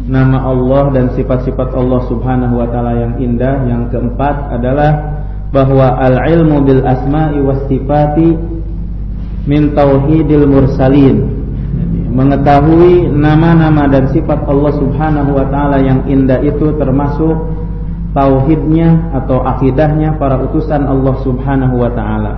nama Allah dan sifat-sifat Allah Subhanahu wa taala yang indah. Yang keempat adalah bahwa al-ilmu bil asma'i was sifati min tauhidil mursalin. Jadi, mengetahui nama-nama dan sifat Allah Subhanahu wa taala yang indah itu termasuk tauhidnya atau akidahnya para utusan Allah Subhanahu wa taala.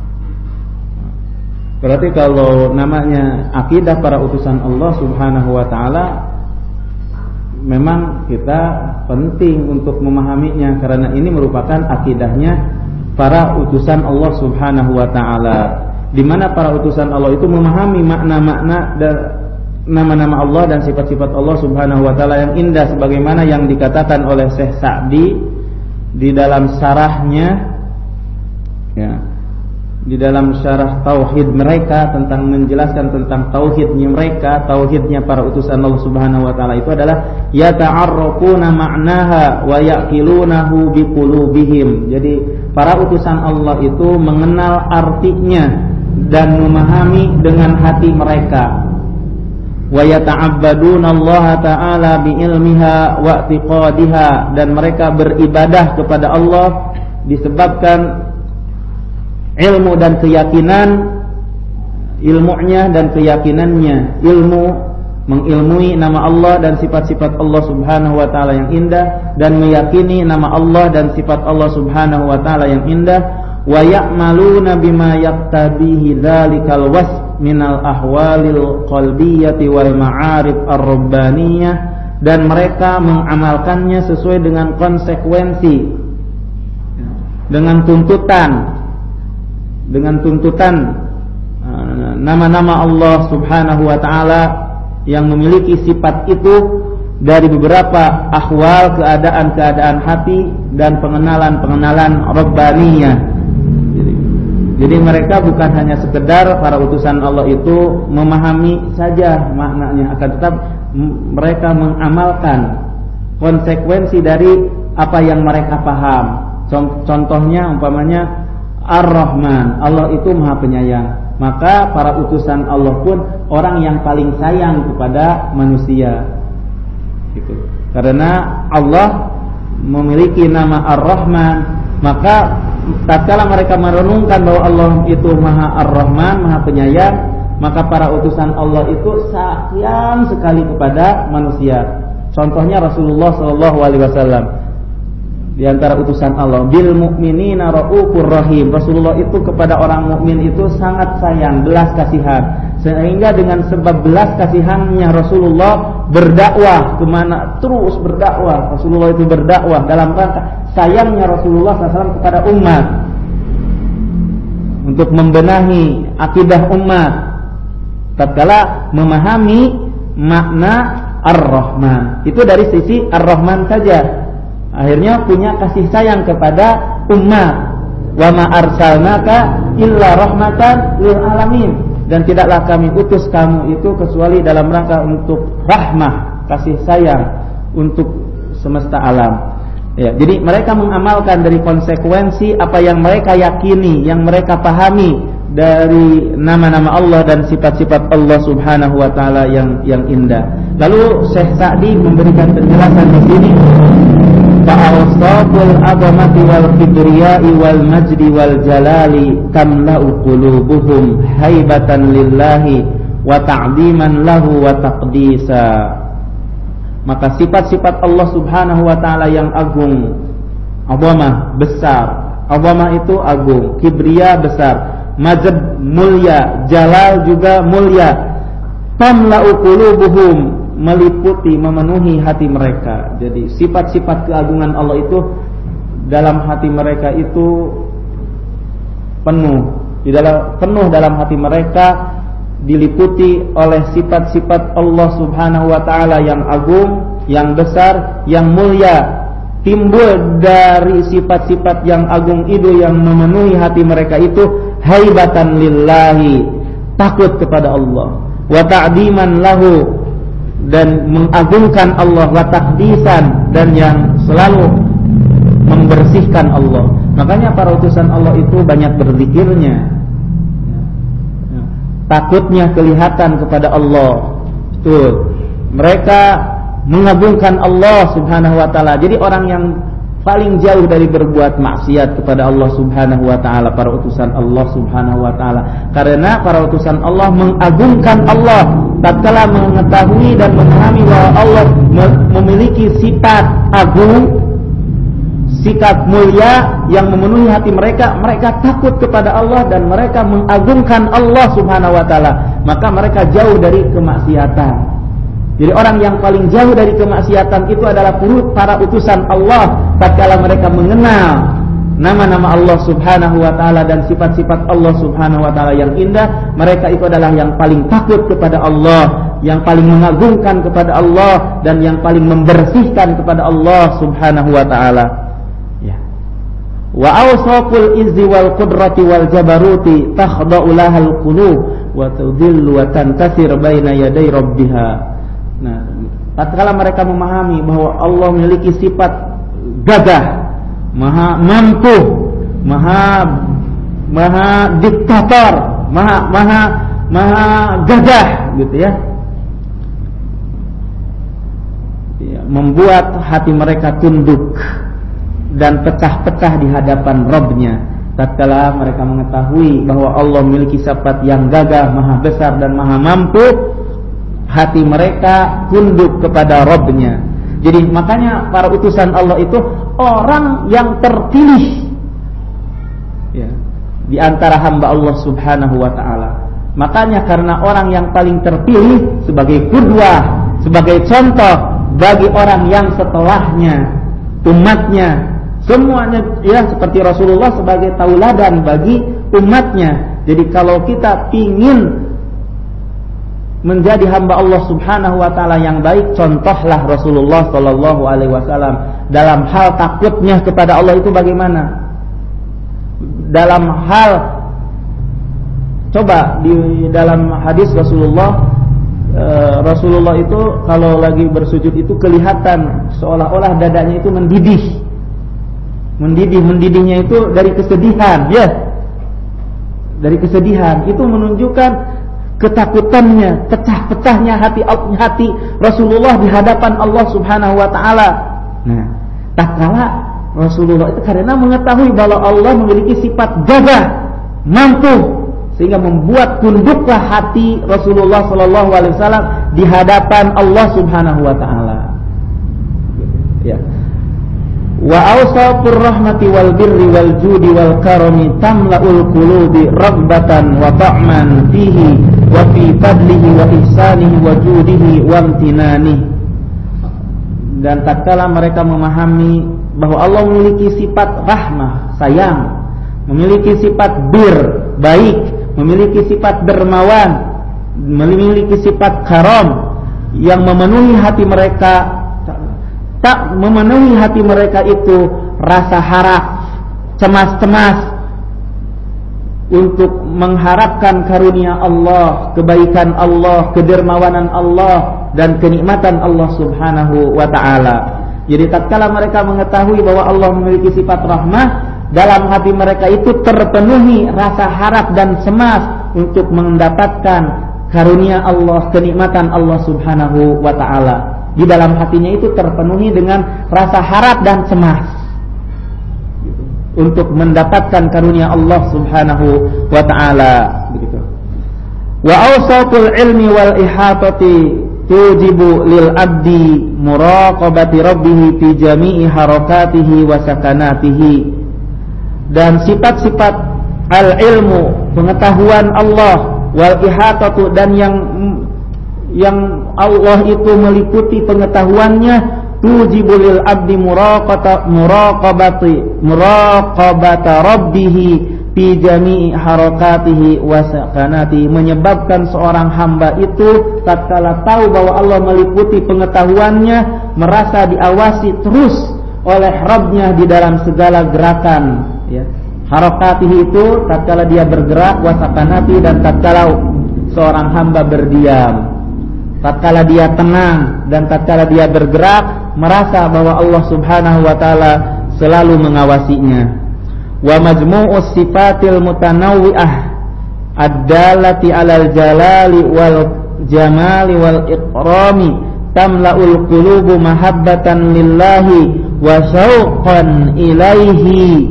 Berarti kalau namanya akidah para utusan Allah Subhanahu wa taala, memang kita penting untuk memahaminya karena ini merupakan akidahnya para utusan Allah Subhanahu wa taala, di mana para utusan Allah itu memahami makna-makna dan nama-nama Allah dan sifat-sifat Allah Subhanahu wa taala yang indah, sebagaimana yang dikatakan oleh Syekh Sa'di di dalam syarahnya, ya, di dalam syarah tauhid mereka, tentang menjelaskan tentang tauhidnya mereka, tauhidnya para utusan Allah Subhanahu wa taala itu adalah yata'arrafuna ma'naha wa yaqilunahu biqulubihim. Jadi para utusan Allah itu mengenal artinya dan memahami dengan hati mereka. Wa yata'abbaduna Allah taala biilmiha wa i'tiqadiha, dan mereka beribadah kepada Allah disebabkan ilmu dan keyakinan, ilmunya dan keyakinannya. Ilmu mengilmui nama Allah dan sifat-sifat Allah Subhanahu wa taala yang indah, dan meyakini nama Allah dan sifat Allah Subhanahu wa taala yang indah. Wa ya'maluna bima yaqtadihi dzalikal wasf minal ahwalil qalbiyyati wal ma'arif ar-rabbaniyah, dan mereka mengamalkannya sesuai dengan konsekuensi, dengan tuntutan nama-nama Allah Subhanahu wa taala yang memiliki sifat itu dari beberapa ahwal, keadaan-keadaan hati dan pengenalan-pengenalan rabbaniyah. Jadi mereka bukan hanya sekedar para utusan Allah itu memahami saja maknanya, akan tetap mereka mengamalkan konsekuensi dari apa yang mereka paham. Contohnya umpamanya Ar-Rahman, Allah itu Maha Penyayang, maka para utusan Allah pun orang yang paling sayang kepada manusia, gitu. Karena Allah memiliki nama Ar-Rahman, maka tatkala mereka merenungkan bahwa Allah itu Maha Ar-Rahman, Maha Penyayang, maka para utusan Allah itu sayang sekali kepada manusia. Contohnya Rasulullah SAW di antara utusan Allah, bil mu'minina raufur rahim. Rasulullah itu kepada orang mukmin itu sangat sayang, belas kasihan, sehingga dengan sebab belas kasihannya Rasulullah berdakwah kemana, terus berdakwah. Rasulullah itu berdakwah dalam rangka sayangnya Rasulullah SAW kepada umat, untuk membenahi akidah umat tatkala memahami makna Ar-Rahman. Itu dari sisi Ar-Rahman saja, akhirnya punya kasih sayang kepada umat. Wa ma arsalnaka illa rahmatan lil alamin, dan tidaklah kami utus kamu itu kecuali dalam rangka untuk rahmah, kasih sayang untuk semesta alam. Ya, jadi mereka mengamalkan dari konsekuensi apa yang mereka yakini, yang mereka pahami dari nama-nama Allah dan sifat-sifat Allah Subhanahu wa taala yang indah. Lalu Syekh Sa'di memberikan penjelasan di sini, fa'awsaful azamati wal kibriyai wal majdi wal jalali tamla'u qulubuhum haibatan lillahi wa ta'ziman lahu wa taqdisa. Maka sifat-sifat Allah Subhanahu wa taala yang agung, azamah besar, azamah itu agung, kibriya besar, majd mulia, jalal juga mulia, tamla'u qulubuhum meliputi, memenuhi hati mereka. Jadi sifat-sifat keagungan Allah itu dalam hati mereka itu penuh, penuh dalam hati mereka, diliputi oleh sifat-sifat Allah Subhanahu wa taala yang agung, yang besar, yang mulia. Timbul dari sifat-sifat yang agung itu yang memenuhi hati mereka itu haibatan lillahi, takut kepada Allah, wa ta'diman lahu, dan mengagungkan Allah, wa taqdisan, dan yang selalu membersihkan Allah. Makanya para utusan Allah itu banyak berzikirnya, takutnya kelihatan kepada Allah. Betul. Mereka mengagungkan Allah Subhanahu wa taala. Jadi orang yang paling jauh dari berbuat maksiat kepada Allah Subhanahu wa taala, para utusan Allah Subhanahu wa taala. Karena para utusan Allah mengagungkan Allah tatkala mengetahui dan memahami bahwa Allah memiliki sifat agung, sikap mulia yang memenuhi hati mereka. Mereka takut kepada Allah dan mereka mengagungkan Allah Subhanahu wa taala, maka mereka jauh dari kemaksiatan. Jadi orang yang paling jauh dari kemaksiatan itu adalah para utusan Allah. Tatkala mereka mengenal nama-nama Allah Subhanahu wa taala dan sifat-sifat Allah Subhanahu wa taala yang indah, mereka itu adalah yang paling takut kepada Allah, yang paling mengagungkan kepada Allah, dan yang paling membersihkan kepada Allah Subhanahu wa taala. Ya. Wa awsaqul izzi wal qudrati wal jabaruti takhda'u lahal qulub wa tudillu wa tantasir baina yaday rabbiha. Nah, tatkala mereka memahami bahwa Allah memiliki sifat gagah, maha mampu, maha diktator, maha gagah, gitu ya. Membuat hati mereka tunduk dan pecah-pecah di hadapan Rabb-Nya. Tatkala mereka mengetahui bahwa Allah memiliki sifat yang gagah, maha besar dan maha mampu, hati mereka tunduk kepada Rabb-Nya. Jadi makanya para utusan Allah itu orang yang terpilih, ya, di antara hamba Allah Subhanahu wa taala. Makanya karena orang yang paling terpilih sebagai qudwah, sebagai contoh bagi orang yang setelahnya, umatnya, semuanya, ya, seperti Rasulullah sebagai tauladan bagi umatnya. Jadi kalau kita ingin menjadi hamba Allah Subhanahu wa taala yang baik, contohlah Rasulullah sallallahu alaihi wasallam dalam hal takutnya kepada Allah itu bagaimana? Dalam hal, coba di dalam hadis Rasulullah itu kalau lagi bersujud itu kelihatan seolah-olah dadanya itu mendidihnya itu dari kesedihan, ya. Dari kesedihan itu menunjukkan ketakutannya, pecah-pecahnya hati Rasulullah di hadapan Allah Subhanahu wa taala. Nah, tatkala Rasulullah itu karena mengetahui bahwa Allah memiliki sifat gagah, mampu, sehingga membuat tunduklah hati Rasulullah sallallahu alaihi wasallam di hadapan Allah Subhanahu wa taala. Ya. Wa awsaqur rahmati wal birri wal judi wal karami tamla'ul qulubi raghbatan wa ta'man fihi wa fi fadlihi wa ihsanihi wa judihi wa amtinanihi. Dan tatkala mereka memahami bahwa Allah memiliki sifat rahmah, sayang, memiliki sifat bir, baik, memiliki sifat dermawan, memiliki sifat karam yang memenuhi hati mereka, tak memenuhi hati mereka itu rasa harap, cemas-cemas untuk mengharapkan karunia Allah, kebaikan Allah, kedermawanan Allah, dan kenikmatan Allah Subhanahu wa ta'ala. Jadi tatkala mereka mengetahui bahwa Allah memiliki sifat rahmah, dalam hati mereka itu terpenuhi rasa harap dan cemas untuk mendapatkan karunia Allah, kenikmatan Allah Subhanahu wa ta'ala. Di dalam hatinya itu terpenuhi dengan rasa harap dan cemas untuk mendapatkan karunia Allah Subhanahu wa ta'ala, begitu. Wa awsatul ilmi wal ihatati tujibu lil abdi muraqabati rabbih fi jami'i harakatihi wa sakanatihi. Dan sifat-sifat al-ilmu, pengetahuan Allah, wal ihatatu, dan yang Allah itu meliputi pengetahuannya, tujibulil abdi muraqabata rabbih fi jami'i harakatihi wa sakanatihi, menyebabkan seorang hamba itu tatkala tahu bahwa Allah meliputi pengetahuannya, merasa diawasi terus oleh Rabb-Nya di dalam segala gerakan, ya. Harakatihi itu tatkala dia bergerak, wa sakanatihi, dan tatkala seorang hamba berdiam. Tatkala dia tenang dan tatkala dia bergerak, merasa bahwa Allah Subhanahu wa taala selalu mengawasinya. Wa majmu'us sifatil mutanawwi'ah ad-dallati 'alal jalali wal jamali wal ikrami tamla'ul qulubu mahabbatan lillahi wa syauqan ilaihi.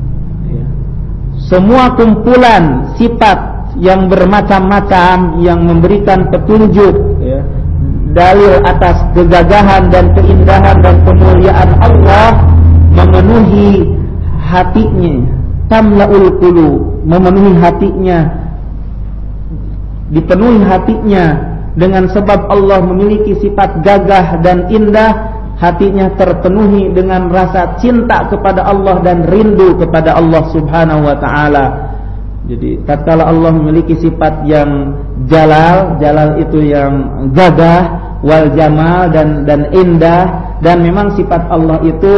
Semua kumpulan sifat yang bermacam-macam yang memberikan petunjuk, dalil atas kegagahan dan keindahan dan kemuliaan Allah memenuhi hatinya. Tamla'ul qulub, memenuhi hatinya, dipenuhi hatinya dengan sebab Allah memiliki sifat gagah dan indah. Hatinya terpenuhi dengan rasa cinta kepada Allah dan rindu kepada Allah Subhanahu wa ta'ala. Jadi tatkala Allah memiliki sifat yang jalal, jalal itu yang gagah, wal jamal dan indah, dan memang sifat Allah itu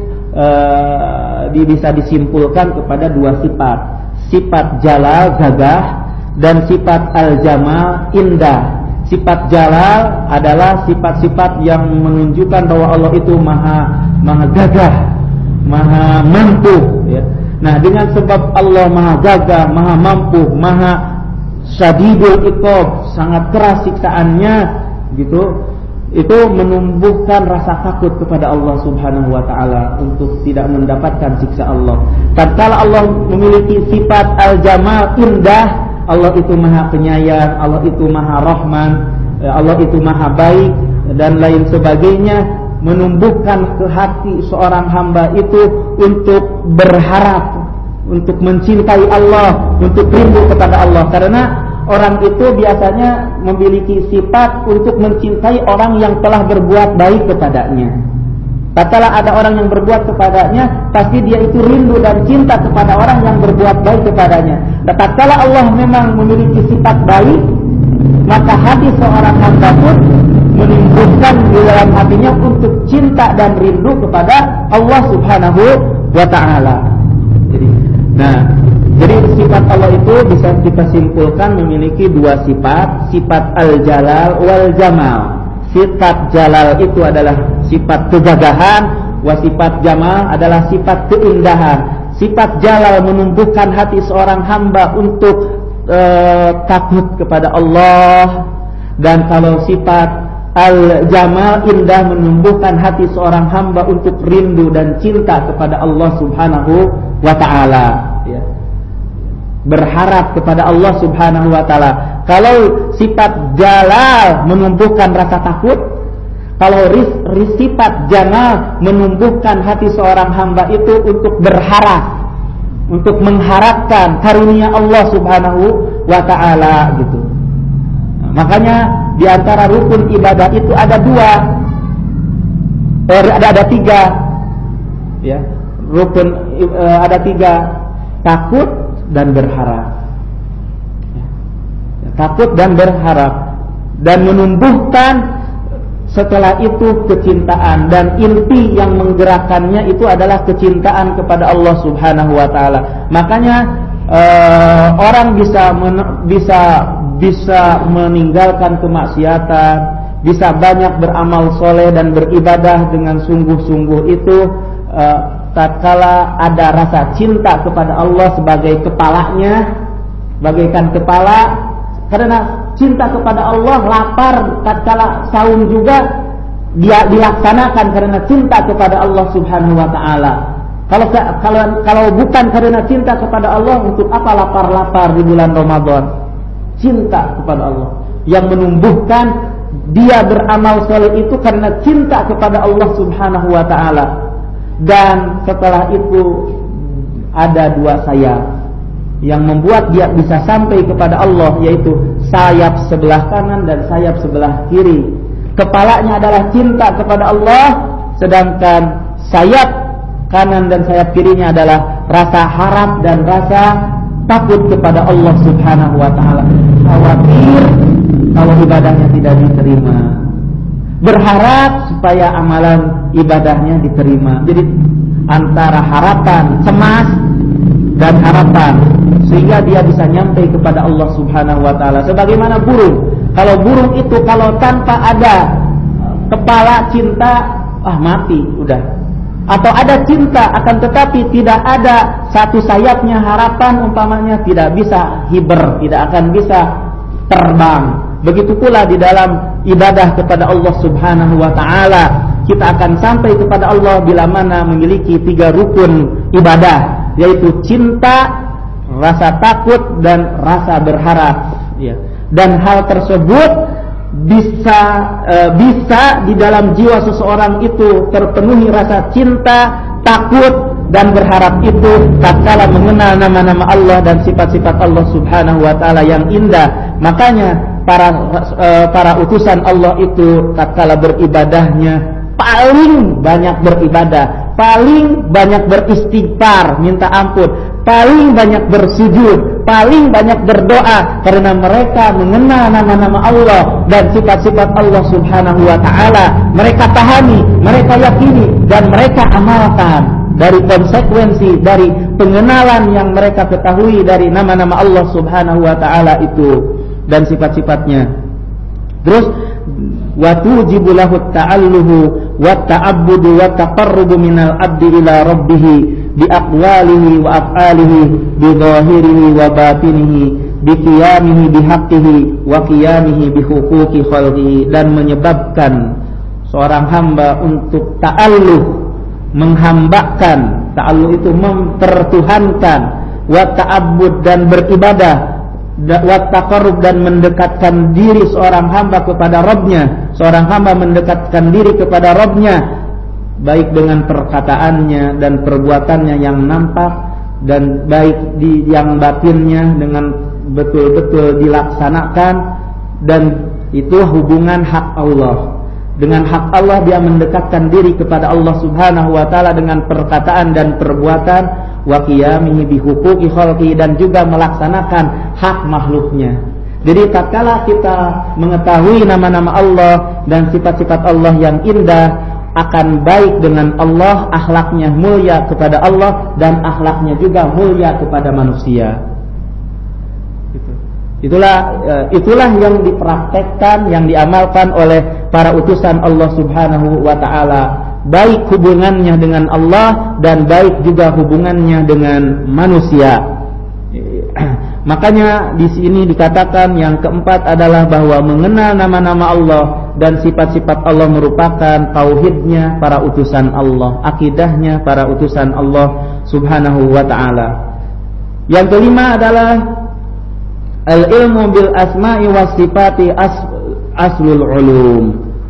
bisa disimpulkan kepada dua sifat. Sifat jalal gagah dan sifat al-jamal indah. Sifat jalal adalah sifat-sifat yang menunjukkan bahwa Allah itu maha gagah, maha mampu, ya. Nah, dengan sebab Allah maha gagah, maha mampu, maha syadidul iqab, sangat keras siksaannya, gitu, itu menumbuhkan rasa takut kepada Allah Subhanahu wa ta'ala untuk tidak mendapatkan siksa Allah. Tatkala Allah memiliki sifat al-jamal indah, Allah itu maha penyayang, Allah itu maha rahman, Allah itu maha baik, dan lain sebagainya, menumbuhkan ke hati seorang hamba itu untuk berharap, untuk mencintai Allah, untuk rindu kepada Allah. Karena orang itu biasanya memiliki sifat untuk mencintai orang yang telah berbuat baik kepadanya. Tatkala ada orang yang berbuat kepadanya, pasti dia itu rindu dan cinta kepada orang yang berbuat baik kepadanya. Dan tatkala Allah memang memiliki sifat baik, maka hati seorang hamba pun menimbulkan di dalam hatinya untuk cinta dan rindu kepada Allah Subhanahu wa ta'ala. Jadi sifat Allah itu bisa kita simpulkan memiliki dua sifat, sifat al-jalal wal jamal. Sifat jalal itu adalah sifat kegagahan, wa sifat jamal adalah sifat keindahan. Sifat jalal menumbuhkan hati seorang hamba untuk takut kepada Allah, dan kalau sifat al-jamal indah menumbuhkan hati seorang hamba untuk rindu dan cinta kepada Allah Subhanahu wa ta'ala, ya. Berharap kepada Allah Subhanahu wa ta'ala. Kalau sifat jalal menumbuhkan rasa takut, kalau sifat jamal menumbuhkan hati seorang hamba itu untuk berharap, untuk mengharapkan karunia Allah Subhanahu wa ta'ala, gitu. Nah, makanya di antara rukun ibadah itu ada dua, ada tiga, ya. Rukun ada tiga: takut dan berharap. Takut dan berharap, dan menumbuhkan setelah itu kecintaan, dan inti yang menggerakkannya itu adalah kecintaan kepada Allah Subhanahu wa ta'ala. Makanya orang bisa meninggalkan kemaksiatan, bisa banyak beramal soleh dan beribadah dengan sungguh-sungguh itu tatkala ada rasa cinta kepada Allah sebagai kepalanya, bagaikan kepala. Karena cinta kepada Allah, lapar tatkala saum juga dia dilaksanakan karena cinta kepada Allah Subhanahu wa ta'ala. Kalau bukan karena cinta kepada Allah, untuk apa lapar-lapar di bulan Ramadan? Cinta kepada Allah yang menumbuhkan dia beramal soleh itu karena cinta kepada Allah Subhanahu wa ta'ala. Dan setelah itu ada dua sayap yang membuat dia bisa sampai kepada Allah, yaitu sayap sebelah kanan dan sayap sebelah kiri. Kepalanya adalah cinta kepada Allah, sedangkan sayap kanan dan sayap kirinya adalah rasa harap dan rasa takut kepada Allah Subhanahu wa ta'ala. Khawatir kalau ibadahnya tidak diterima, berharap supaya amalan ibadahnya diterima. Jadi antara harapan, cemas dan harapan, sehingga dia bisa nyampai kepada Allah Subhanahu wa ta'ala. Sebagaimana burung, kalau burung itu kalau tanpa ada kepala cinta, mati udah. Atau ada cinta akan tetapi tidak ada satu sayapnya harapan umpamanya, tidak bisa hiber, tidak akan bisa terbang. Begitu pula di dalam ibadah kepada Allah Subhanahu wa taala, kita akan sampai kepada Allah bila mana memiliki 3 rukun ibadah, yaitu cinta, rasa takut, dan rasa berharap, ya. Dan hal tersebut bisa di dalam jiwa seseorang itu terpenuhi rasa cinta, takut, dan berharap itu tatkala mengenal nama-nama Allah dan sifat-sifat Allah Subhanahu wa taala yang indah. Makanya para utusan Allah itu tatkala beribadahnya paling banyak beribadah, paling banyak beristighfar, minta ampun, paling banyak bersujud, paling banyak berdoa, karena mereka mengenal nama-nama Allah dan sifat-sifat Allah Subhanahu wa taala. Mereka pahami, mereka yakini, dan mereka amalkan dari konsekuensi dari pengenalan yang mereka ketahui dari nama-nama Allah Subhanahu wa taala itu dan sifat-sifatnya. Terus wa tujibu lahu ta'alluhu wa ta'abbudu wa taqarrubu minal abdi ila rabbih bi aqwalihi wa af'alihi bi zahirihi wa batinihi bi qiyamihi bi haqqihi wa qiyamihi bi huquqi khalqihi, dan menyebabkan seorang hamba untuk ta'alluh, menghambakan, ta'alluh itu mempertuhankan, wa ta'abbud dan beribadah, wa taqarrub dan mendekatkan diri seorang hamba kepada Rabbnya. Seorang hamba mendekatkan diri kepada Rabbnya baik dengan perkataannya dan perbuatannya yang nampak, dan baik di yang batinnya dengan betul-betul dilaksanakan, dan itu hubungan hak Allah. Dengan hak Allah dia mendekatkan diri kepada Allah Subhanahu wa taala dengan perkataan dan perbuatan, wa qiyamihi bi huquqi khalqi, dan juga melaksanakan hak makhluknya. Jadi tatkala kita mengetahui nama-nama Allah dan sifat-sifat Allah yang indah, akan baik dengan Allah, akhlaknya mulia kepada Allah, dan akhlaknya juga mulia kepada manusia. Itulah yang dipraktekkan, yang diamalkan oleh para utusan Allah Subhanahu wa taala, baik hubungannya dengan Allah dan baik juga hubungannya dengan manusia. Makanya di sini dikatakan yang keempat adalah bahwa mengenal nama-nama Allah dan sifat-sifat Allah merupakan tauhidnya para utusan Allah, akidahnya para utusan Allah Subhanahu wa taala. Yang kelima adalah al-ilmu bil asma'i was sifati aslul ulum.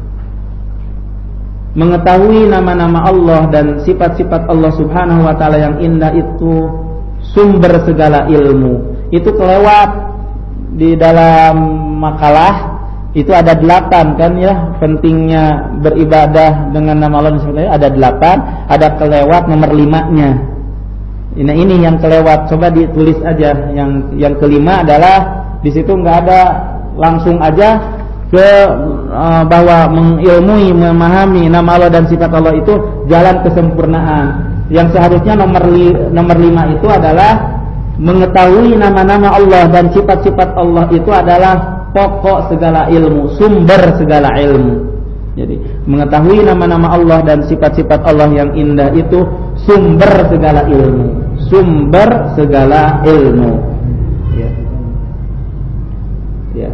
Mengetahui nama-nama Allah dan sifat-sifat Allah Subhanahu wa taala yang indah itu sumber segala ilmu. Itu kelewat di dalam makalah itu ada 8 kan ya, pentingnya beribadah dengan nama Allah dan sifat-sifat ada 8, ada kelewat nomor 5-nya. Nah ini yang kelewat, coba ditulis aja. Yang kelima adalah di situ nggak ada langsung aja ke bahwa mengilmui, memahami nama Allah dan sifat Allah itu jalan kesempurnaan. Yang seharusnya nomor 5 itu adalah mengetahui nama-nama Allah dan sifat-sifat Allah itu adalah pokok segala ilmu, sumber segala ilmu. Jadi mengetahui nama-nama Allah dan sifat-sifat Allah yang indah itu sumber segala ilmu, sumber segala ilmu. Ya. Ya.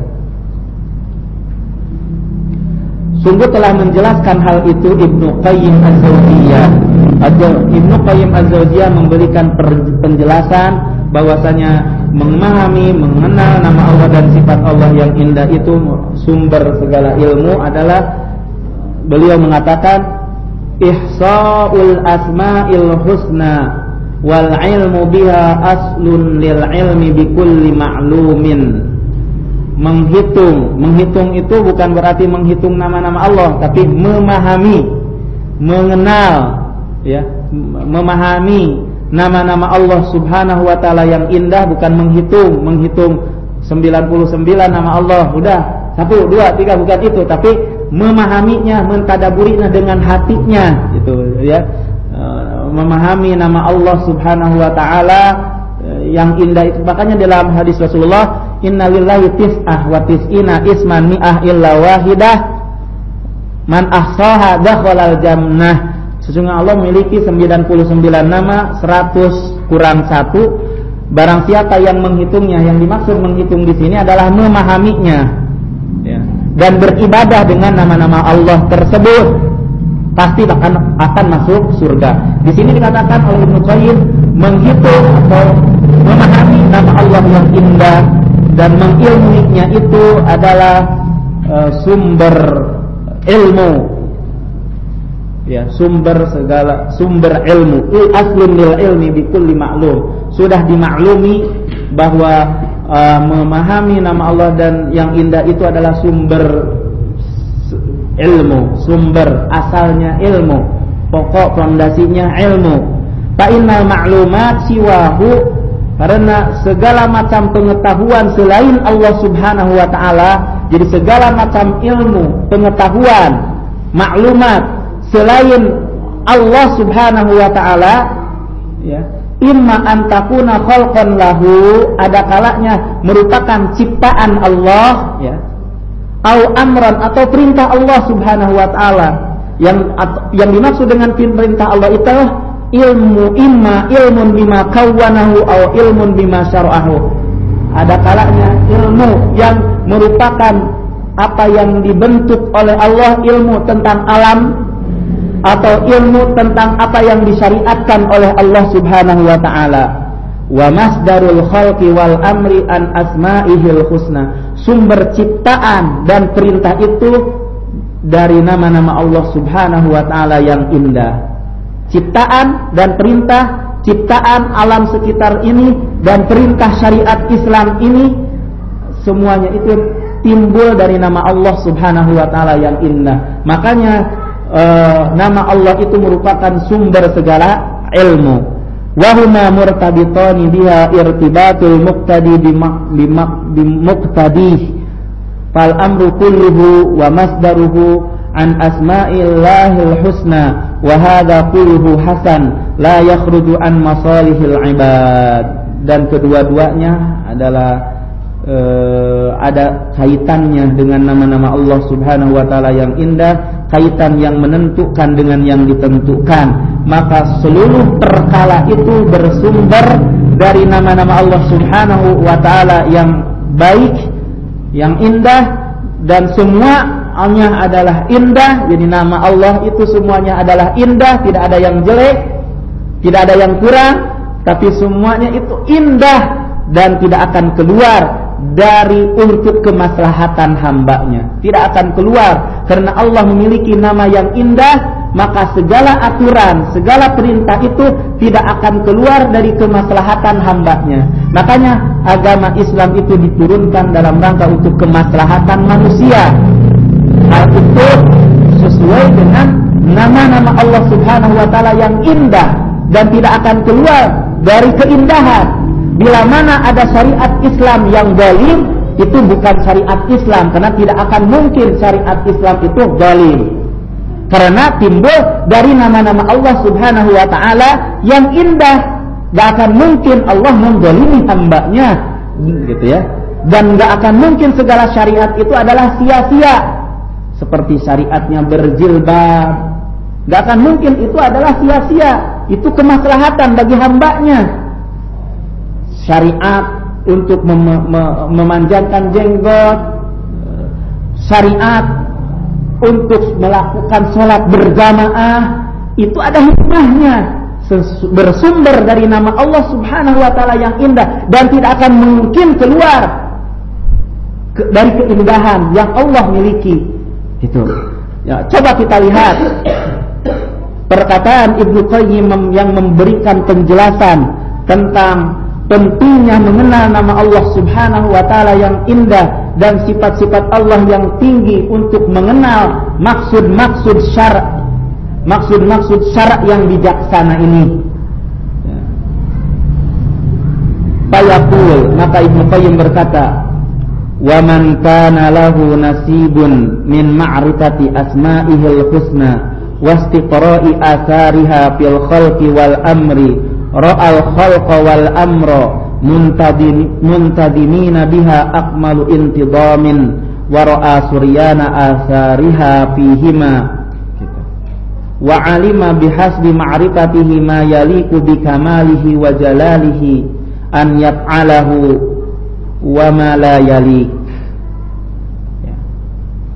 Sungguh telah menjelaskan hal itu Ibnu Qayyim Az-Zawjiyah. Ibnu Qayyim Az-Zawjiyah memberikan penjelasan bahwasanya memahami, mengenal nama Allah dan sifat Allah yang indah itu sumber segala ilmu adalah, beliau mengatakan, ihsa'ul asma'il husna wal ilmu biha aslun lil ilmi bikulli ma'lumin. Menghitung itu bukan berarti menghitung nama-nama Allah, tapi memahami, mengenal, ya, memahami nama-nama Allah Subhanahu wa taala yang indah, bukan menghitung 99 nama Allah, udah 1, 2, 3, bukan itu, tapi memahaminya, mentadaburinya dengan hatinya, gitu ya. Memahami nama Allah Subhanahu wa taala yang indah itu. Makanya dalam hadis Rasulullah, innalillahi tis'ah wa tis'ina isman mi'ah illa wahidah man ahsaha dakhalal jannah. Sesungguhnya Allah memiliki 99 nama, 100 kurang 1. Barang siapa yang menghitungnya, yang dimaksud menghitung di sini adalah memahaminya. dan beribadah dengan nama-nama Allah tersebut, pasti akan masuk surga. Di sini dikatakan oleh Ibnu Qayyim, menghitung atau memahami nama Allah yang indah dan mengilmuinya itu adalah sumber ilmu, ya, sumber ilmu. Aslun lil ilmi bi kulli ma'lum. Sudah dimaklumi bahwa memahami nama Allah dan yang indah itu adalah sumber ilmu, sumber asalnya ilmu, pokok fondasinya ilmu. Fa innal ma'lumat siwahu, karena segala macam pengetahuan selain Allah Subhanahu wa taala, jadi segala macam ilmu, pengetahuan, maklumat selain Allah Subhanahu wa taala, ya, imma antakuna khalqan lahu, ada kalanya merupakan ciptaan Allah, ya, au amran, atau perintah Allah Subhanahu wa taala. Yang dimaksud dengan perintah Allah itu ilmu, imma ilmun bima kawwanahu au ilmun bima syara'ahu. Ada kalanya ilmu yang merupakan apa yang dibentuk oleh Allah, ilmu tentang alam, atau ilmu tentang apa yang disyariatkan oleh Allah Subhanahu wa taala. Wa masdarul khalqi wal amri an asma'ihil husna. Sumber ciptaan dan perintah itu dari nama-nama Allah Subhanahu wa taala yang indah. Ciptaan dan perintah, ciptaan alam sekitar ini dan perintah syariat Islam ini, semuanya itu timbul dari nama Allah Subhanahu wa taala yang indah. Makanya nama Allah itu merupakan sumber segala ilmu. Wa huma murtabitani biha irtibatul muqtadi bimuqtadih. Fal amru kulluhu wa masdaruhu an asma'illahil husna wa hadha kulluhu hasan la yakhruju an masalihil ibad. Dan kedua-duanya adalah ada kaitannya dengan nama-nama Allah Subhanahu wa taala yang indah, kaitan yang menentukan dengan yang ditentukan. Maka seluruh perkara itu bersumber dari nama-nama Allah Subhanahu wa taala yang baik, yang indah, dan semuanya adalah indah. Jadi nama Allah itu semuanya adalah indah, tidak ada yang jelek, tidak ada yang kurang, tapi semuanya itu indah dan tidak akan keluar dari untuk kemaslahatan hambanya. Tidak akan keluar, karena Allah memiliki nama yang indah, maka segala aturan, segala perintah itu tidak akan keluar dari kemaslahatan hambanya. Makanya agama Islam itu diturunkan dalam rangka untuk kemaslahatan manusia. Hal itu sesuai dengan nama-nama Allah Subhanahu wa taala yang indah dan tidak akan keluar dari keindahan. Bila mana ada syariat Islam yang zalim, itu bukan syariat Islam, karena tidak akan mungkin syariat Islam itu zalim, karena timbul dari nama-nama Allah Subhanahu wa taala yang indah. Gak akan mungkin Allah menzalimi hambanya, gitu ya. Dan gak akan mungkin segala syariat itu adalah sia-sia, seperti syariatnya berjilbab. Gak akan mungkin itu adalah sia-sia, itu kemaslahatan bagi hambanya. Syariat untuk memanjangkan jenggot, syariat untuk melakukan sholat berjamaah, itu ada hikmahnya, bersumber dari nama Allah Subhanahu wa taala yang indah, dan tidak akan mungkin keluar dari keindahan yang Allah miliki. Itu. Ya, coba kita lihat perkataan Ibnu Qayyim yang memberikan penjelasan tentang pentingnya mengenal nama Allah Subhanahu wa taala yang indah dan sifat-sifat Allah yang tinggi untuk mengenal maksud-maksud syarak yang bijaksana ini. Fayaqul, maka Ibnu Qayyim berkata, wa man kana lahu nasibun min ma'rifati asma'ihil husna wastiqra'i athariha fil khalqi wal amri ra'al khalqa wal amra muntadimina biha akmalu intidamin wa ra'a suryana athariha fihima wa alima bihasbi ma'rifatihi ma yaliku bikamalihi wa jalalihi an yaf'alahu wa ma la yalik.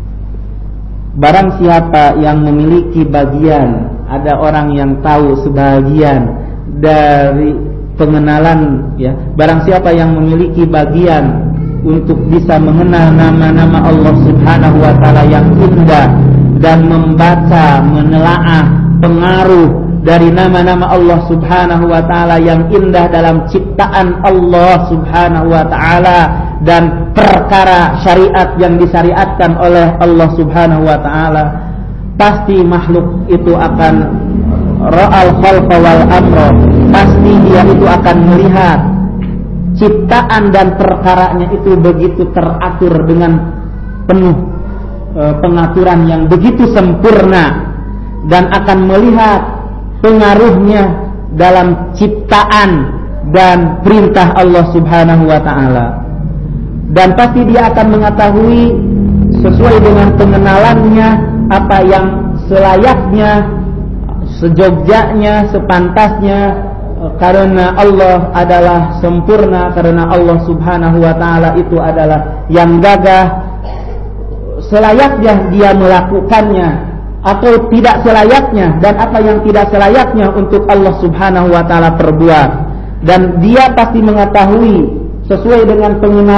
barang siapa yang memiliki bagian, ada orang yang tahu sebagian dari pengenalan, ya, barang siapa yang memiliki bagian untuk bisa mengenal nama-nama Allah Subhanahu wa taala yang indah dan membaca, menelaah pengaruh dari nama-nama Allah Subhanahu wa taala yang indah dalam ciptaan Allah Subhanahu wa taala dan perkara syariat yang disyariatkan oleh Allah Subhanahu wa taala, pasti makhluk itu akan ra'al khalqa wal amra, pasti dia itu akan melihat ciptaan dan perkaranya itu begitu teratur dengan penuh pengaturan yang begitu sempurna, dan akan melihat pengaruhnya dalam ciptaan dan perintah Allah Subhanahu wa taala. Dan pasti dia akan mengetahui sesuai dengan pengenalannya apa yang selayaknya, sejogjanya, sepantasnya, karena Allah adalah sempurna, karena Allah Subhanahu wa taala itu adalah yang gagah. Selayaknya dia melakukannya atau tidak selayaknya, dan apa yang tidak selayaknya untuk Allah Subhanahu wa taala perbuat. Dan dia pasti mengetahui sesuai dengan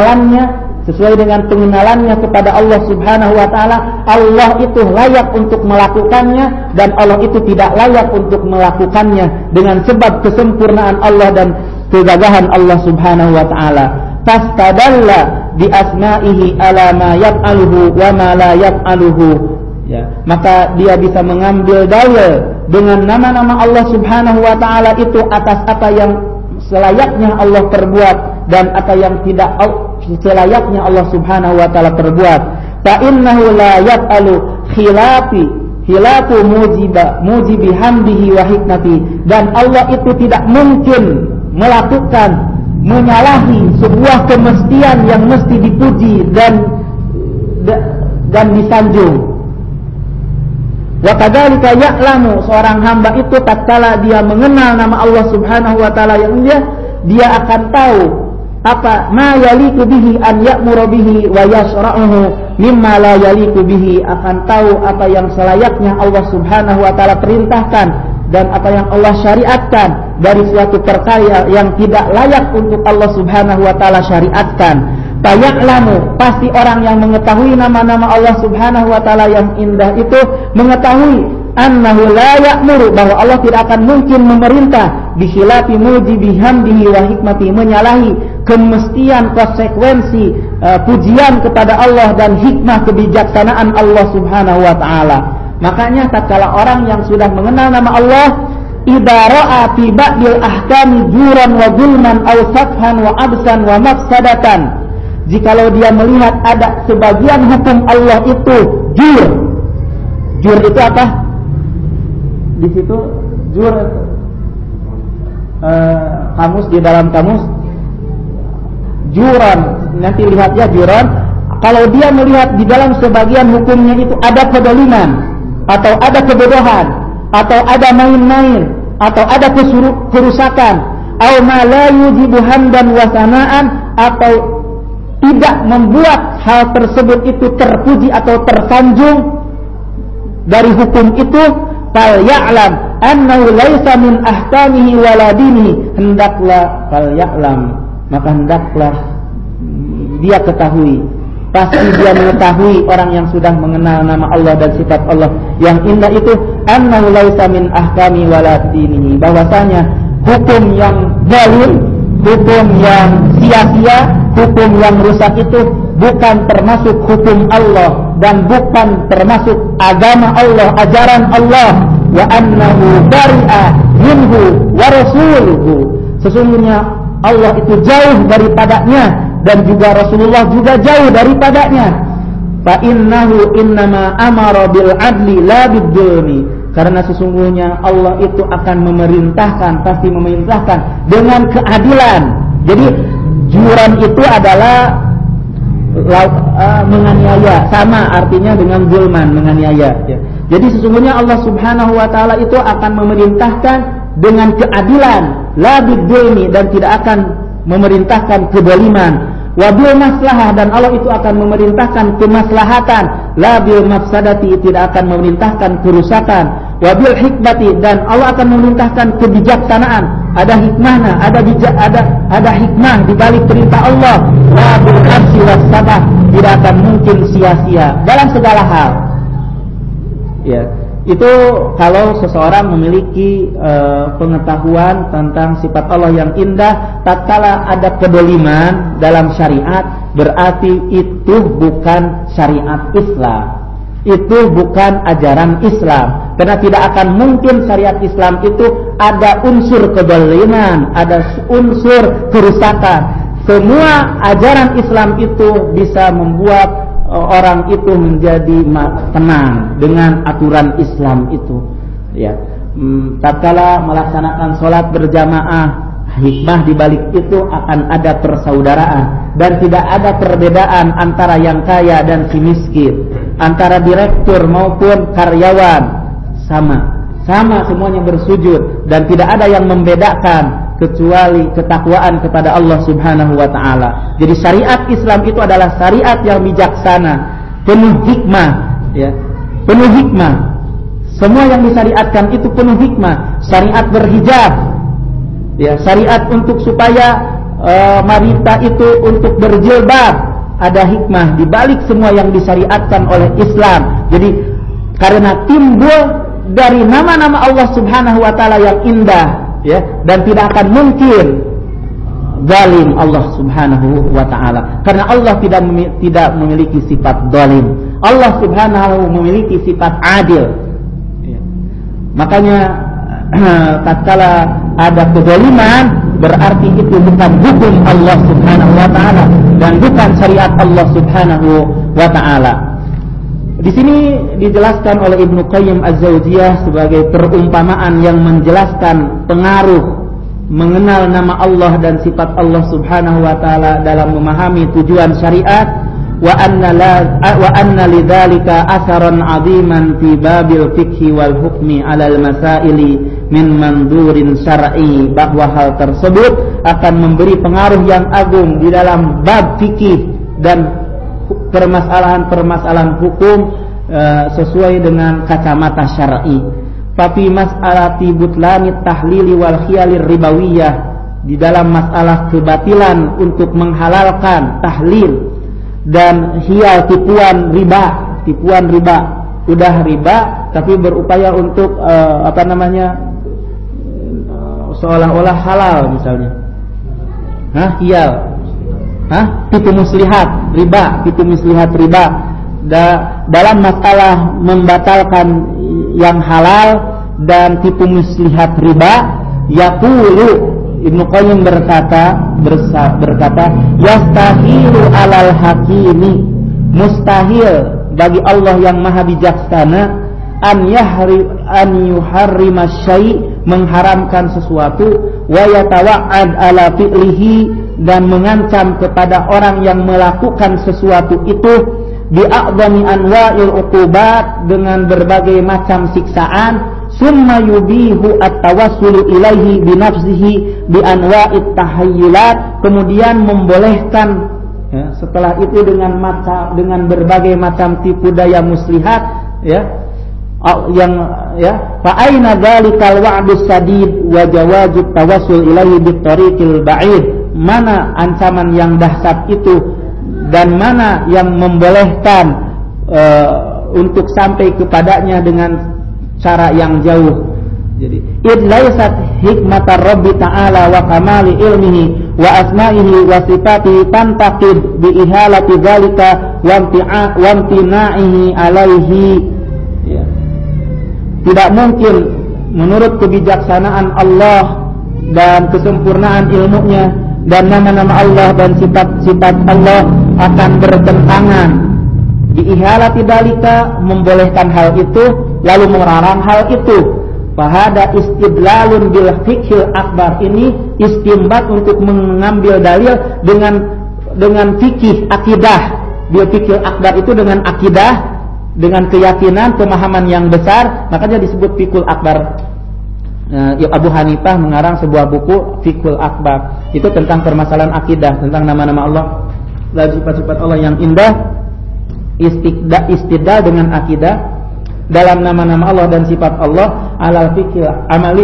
pengenalannya kepada Allah Subhanahu wa taala, Allah itu layak untuk melakukannya dan Allah itu tidak layak untuk melakukannya dengan sebab kesempurnaan Allah dan kegagahan Allah Subhanahu wa taala. Fastadalla bi asma'ihi ala ma yaf'aluhu wa ma la yaf'aluhu, ya, maka dia bisa mengambil dalil dengan nama-nama Allah Subhanahu wa taala itu atas apa yang selayaknya Allah perbuat dan apa yang tidak selayaknya Allah Subhanahu wa taala perbuat. Fa innahu la yaf'alu khilafu mujibi hamdihi wa hikmati, dan Allah itu tidak mungkin melakukan menyalahi sebuah kemestian yang mesti dipuji dan disanjung. Wa kadzalika ya'lamu, seorang hamba itu tatkala dia mengenal nama Allah Subhanahu wa taala yang dia akan tahu apa ma yaliku bihi an ya'muru bihi wa yashra'uhu mimma la yaliku bihi, akan tahu apa yang selayaknya Allah Subhanahu wa taala perintahkan dan apa yang Allah syariatkan dari suatu perkara yang tidak layak untuk Allah Subhanahu wa taala syariatkan. Faya'lamu, pasti orang yang mengetahui nama-nama Allah Subhanahu wa taala yang indah itu mengetahui annahu la ya'muru, bahwa Allah tidak akan mungkin memerintah bikhilafi mujibi hamdihi wa hikmati, menyalahi kemestian konsekuensi pujian kepada Allah dan hikmah kebijaksanaan Allah Subhanahu wa taala. Makanya tatkala orang yang sudah mengenal nama Allah, idza ra'a fi ba'dil ahkami juran wa zulman aw safhan wa absan wa mafsadatan, jikalau dia melihat ada sebagian hukum Allah itu jur itu apa? Di situ jur kamus, di dalam kamus juran, nanti lihat ya juran. Kalau dia melihat di dalam sebagian hukumnya itu ada kedoliman atau ada kebodohan atau ada main-main atau ada kerusakan, atau ma la yujibu hamdan wa sanaan, atau tidak membuat hal tersebut itu terpuji atau tersanjung dari hukum itu, fal ya'lam annahu laisa min ahkamihi wala dinihi, hendaklah fal ya'lam, maka hendaklah dia ketahui, pasti dia mengetahui orang yang sudah mengenal nama Allah dan sifat Allah yang indah itu, annahu laisa min ahkami wala dinihi, bahwasanya hukum yang zalim, hukum yang sia-sia, hukum yang rusak itu bukan termasuk hukum Allah dan bukan termasuk agama Allah, ajaran Allah. Wa annahu bari'a minhu wa rasuluhu, sesungguhnya Allah itu jauh daripadanya dan juga Rasulullah juga jauh daripadanya. Fa innahu innama amara bil adli la bid dzulmi, karena sesungguhnya Allah itu akan memerintahkan, pasti memerintahkan dengan keadilan. Jadi juran itu adalah menganiaya, sama artinya dengan zulman, menganiaya, ya. Jadi sesungguhnya Allah Subhanahu wa taala itu akan memerintahkan dengan keadilan, la bid dzulmi, dan tidak akan memerintahkan kezaliman. wa bil maslahah, dan Allah itu akan memerintahkan kemaslahatan, la bil mafsadati, tidak akan memerintahkan kerusakan, wa bil hikmati, dan Allah akan memerintahkan kebijaksanaan, ada hikmahnya, ada hikmah di balik perintah Allah, la bil absi was sabah, tidak akan mungkin sia-sia dalam segala hal. Ya, itu kalau seseorang memiliki pengetahuan tentang sifat Allah yang indah, tatkala ada kedoliman dalam syariat, berarti itu bukan syariat Islam, itu bukan ajaran Islam, karena tidak akan mungkin syariat Islam itu ada unsur kedoliman, ada unsur kerusakan. Semua ajaran Islam itu bisa membuat orang itu menjadi tenang dengan aturan Islam itu. Ya, tatkala melaksanakan sholat berjamaah, hikmah di balik itu akan ada persaudaraan dan tidak ada perbedaan antara yang kaya dan si miskin, antara direktur maupun karyawan, sama semuanya bersujud dan tidak ada yang membedakan kecuali ketakwaan kepada Allah Subhanahu wa taala. Jadi syariat Islam itu adalah syariat yang bijaksana, penuh hikmah, ya. Penuh hikmah. Semua yang disyariatkan itu penuh hikmah. Syariat berhijab, ya, syariat untuk supaya wanita itu untuk berjilbab, ada hikmah di balik semua yang disyariatkan oleh Islam. Jadi karena timbul dari nama-nama Allah Subhanahu wa taala yang indah, ya, dan tidak akan mungkin zalim Allah Subhanahu wa taala, karena Allah tidak memiliki sifat zalim. Allah Subhanahu memiliki sifat adil, ya. Makanya tatkala ada kezaliman, berarti itu bukan hukum Allah Subhanahu wa taala dan bukan syariat Allah Subhanahu wa taala. Di sini dijelaskan oleh Ibnu Qayyim Az-Jauziyah sebagai perumpamaan yang menjelaskan pengaruh mengenal nama Allah dan sifat Allah Subhanahu wa taala dalam memahami tujuan syariat, wa anna lidzalika atharan 'aziman fi babil fiqhi wal hukmi 'alal masaili min mandurin syar'i, bahwa hal tersebut akan memberi pengaruh yang agung di dalam bab fikih dan permasalahan-permasalahan hukum sesuai dengan kacamata syar'i. Tapi mas'alati butlani tahlili wal khiyalir ribawiyah, di dalam masalah kebatilan untuk menghalalkan tahlil dan hiyal tipuan riba, udah riba tapi berupaya untuk seolah-olah halal misalnya. Hiyal. Tipu muslihat riba. Dalam masalah membatalkan yang halal dan tipu muslihat riba, yaqulu Ibnu Qayyim berkata yastahilu alal hakimi, mustahil bagi Allah yang maha bijaksana, an yuharrima syai', mengharamkan sesuatu, wa yatawa'ad ala fi'lihi, dan mengancam kepada orang yang melakukan sesuatu itu bi'a'dhami anwa'il uqubat, dengan berbagai macam siksaan, summa yubihu at-tawassulu ilaihi binafsihi bi anwa'it tahayyulat, kemudian membolehkan, ya, setelah itu dengan berbagai macam tipu daya muslihat, ya, fa aina dzalikal wa'dus sadid wa jawazut tawassul ilaihi bit tariqil ba'id, mana ancaman yang dahsyat itu dan mana yang membolehkan untuk sampai kepadanya dengan cara yang jauh. Jadi id laysat hikmatar rabbi ta'ala wa kamali ilmihi wa asma'ihi wa sifatihi tantaqid bi ihalati dzalika wa imtina'ihi alaihi, ya. Tidak mungkin menurut kebijaksanaan Allah dan kesempurnaan ilmunya dan nama-nama Allah dan sifat-sifat Allah akan bertentangan. Diihalati dalika, membolehkan hal itu lalu melarang hal itu. Fahada istidlalun bil fiqhil akbar, ini istimbat untuk mengambil dalil dengan fikih akidah. Bil fiqhil akbar itu dengan akidah, dengan keyakinan, pemahaman yang besar, makanya disebut fiqhul akbar. Abu Hanifah mengarang sebuah buku Fiqhul Akbar, itu tentang permasalahan akidah, tentang nama-nama Allah. dan sifat-sifat Allah yang indah, istidlal dengan akidah dalam nama-nama Allah dan sifat Allah alal fikih amali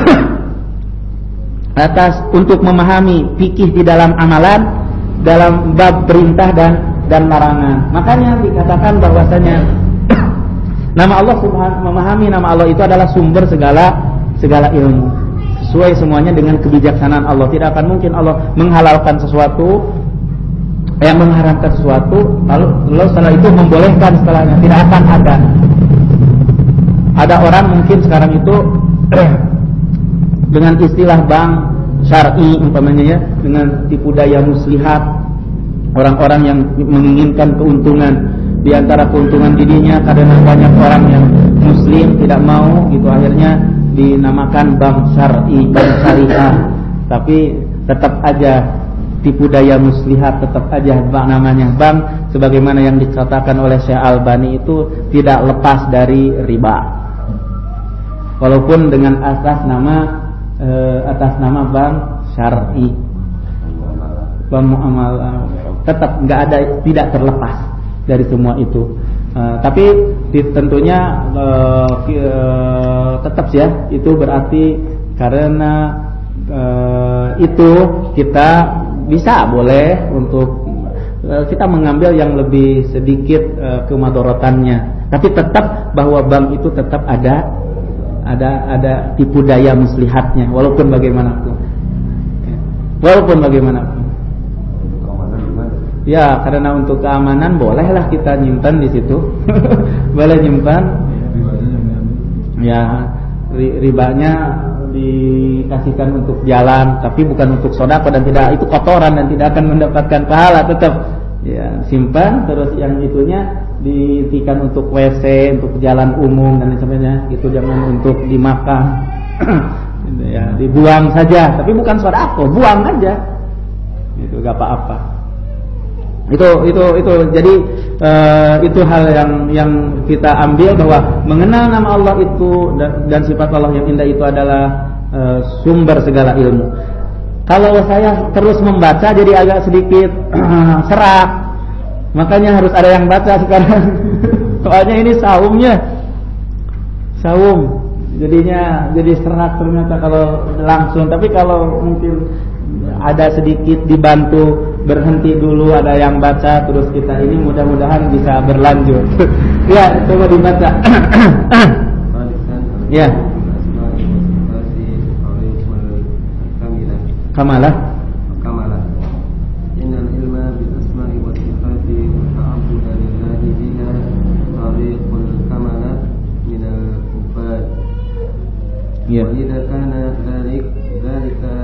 atas untuk memahami fikih di dalam amalan dalam bab perintah dan larangan. Makanya dikatakan bahwasanya nama Allah memahami nama Allah itu adalah sumber segala ilmu. Sesuai semuanya dengan kebijaksanaan Allah. Tidak akan mungkin Allah menghalalkan sesuatu, yang mengharamkan sesuatu, lalu setelah itu membolehkan setelahnya. Tidak akan ada. Ada orang mungkin sekarang itu dengan istilah bank syar'i umpamanya ya, dengan tipu daya muslihat, orang-orang yang menginginkan keuntungan di antara keuntungan dirinya karena banyak orang yang muslim tidak mau gitu, akhirnya dinamakan bank syar'i, bank syariah, tapi tetap aja tipu daya muslihat, tetap aja namanya bank, sebagaimana yang dikatakan oleh Syekh Albani itu tidak lepas dari riba, walaupun dengan atas nama bank syar'i, bank muamalah, tetap nggak ada, tidak terlepas dari semua itu. Tapi tentunya tetap ya, itu berarti karena itu kita bisa boleh untuk kita mengambil yang lebih sedikit kemadorotannya, tapi tetap bahwa bank itu tetap ada tipu daya muslihatnya, walaupun bagaimanapun. Ya, karena untuk keamanan bolehlah kita nyimpan di situ. Boleh nyimpan. Ya, ribanya dikasihkan untuk jalan, tapi bukan untuk sedekah dan tidak, itu kotoran dan tidak akan mendapatkan pahala tetap. Ya, simpan, terus yang itunya ditikan untuk WC, untuk jalan umum dan lain sebagainya. Itu jangan untuk dimakan. Ya, dibuang saja, tapi bukan sedekah, buang aja. Itu enggak apa-apa. Itu jadi itu hal yang kita ambil, bahwa mengenal nama Allah itu dan sifat Allah yang indah itu adalah sumber segala ilmu. Kalau saya terus membaca jadi agak sedikit serak, makanya harus ada yang baca sekarang. Soalnya ini saum jadinya jadi serak ternyata kalau langsung. Tapi kalau mungkin ada sedikit dibantu, berhenti dulu, ada yang baca, terus kita ini mudah-mudahan bisa berlanjut. Ya, coba dibaca. Ya. Kamalah. Innal ilma bil asma'i wa sifati ta'abbudan lillahi biha tariqul kamalah minal ubad. Ya. Wa idza kana dzalika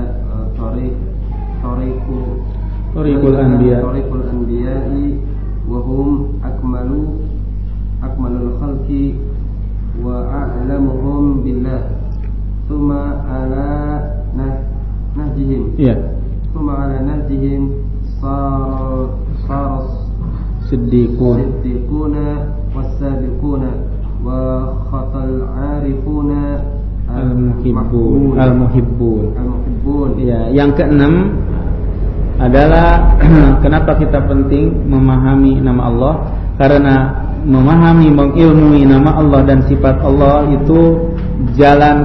tariqul anbiya'i wa hum akmalul khalqi wa a'lamuhum billah thumma ala nahjihim sar siddiquna was-sabiquna wa khatal 'arifuna al-muhibbun. Ya, yang keenam adalah kenapa kita penting memahami nama Allah, karena memahami, mengilmui nama Allah dan sifat Allah itu jalan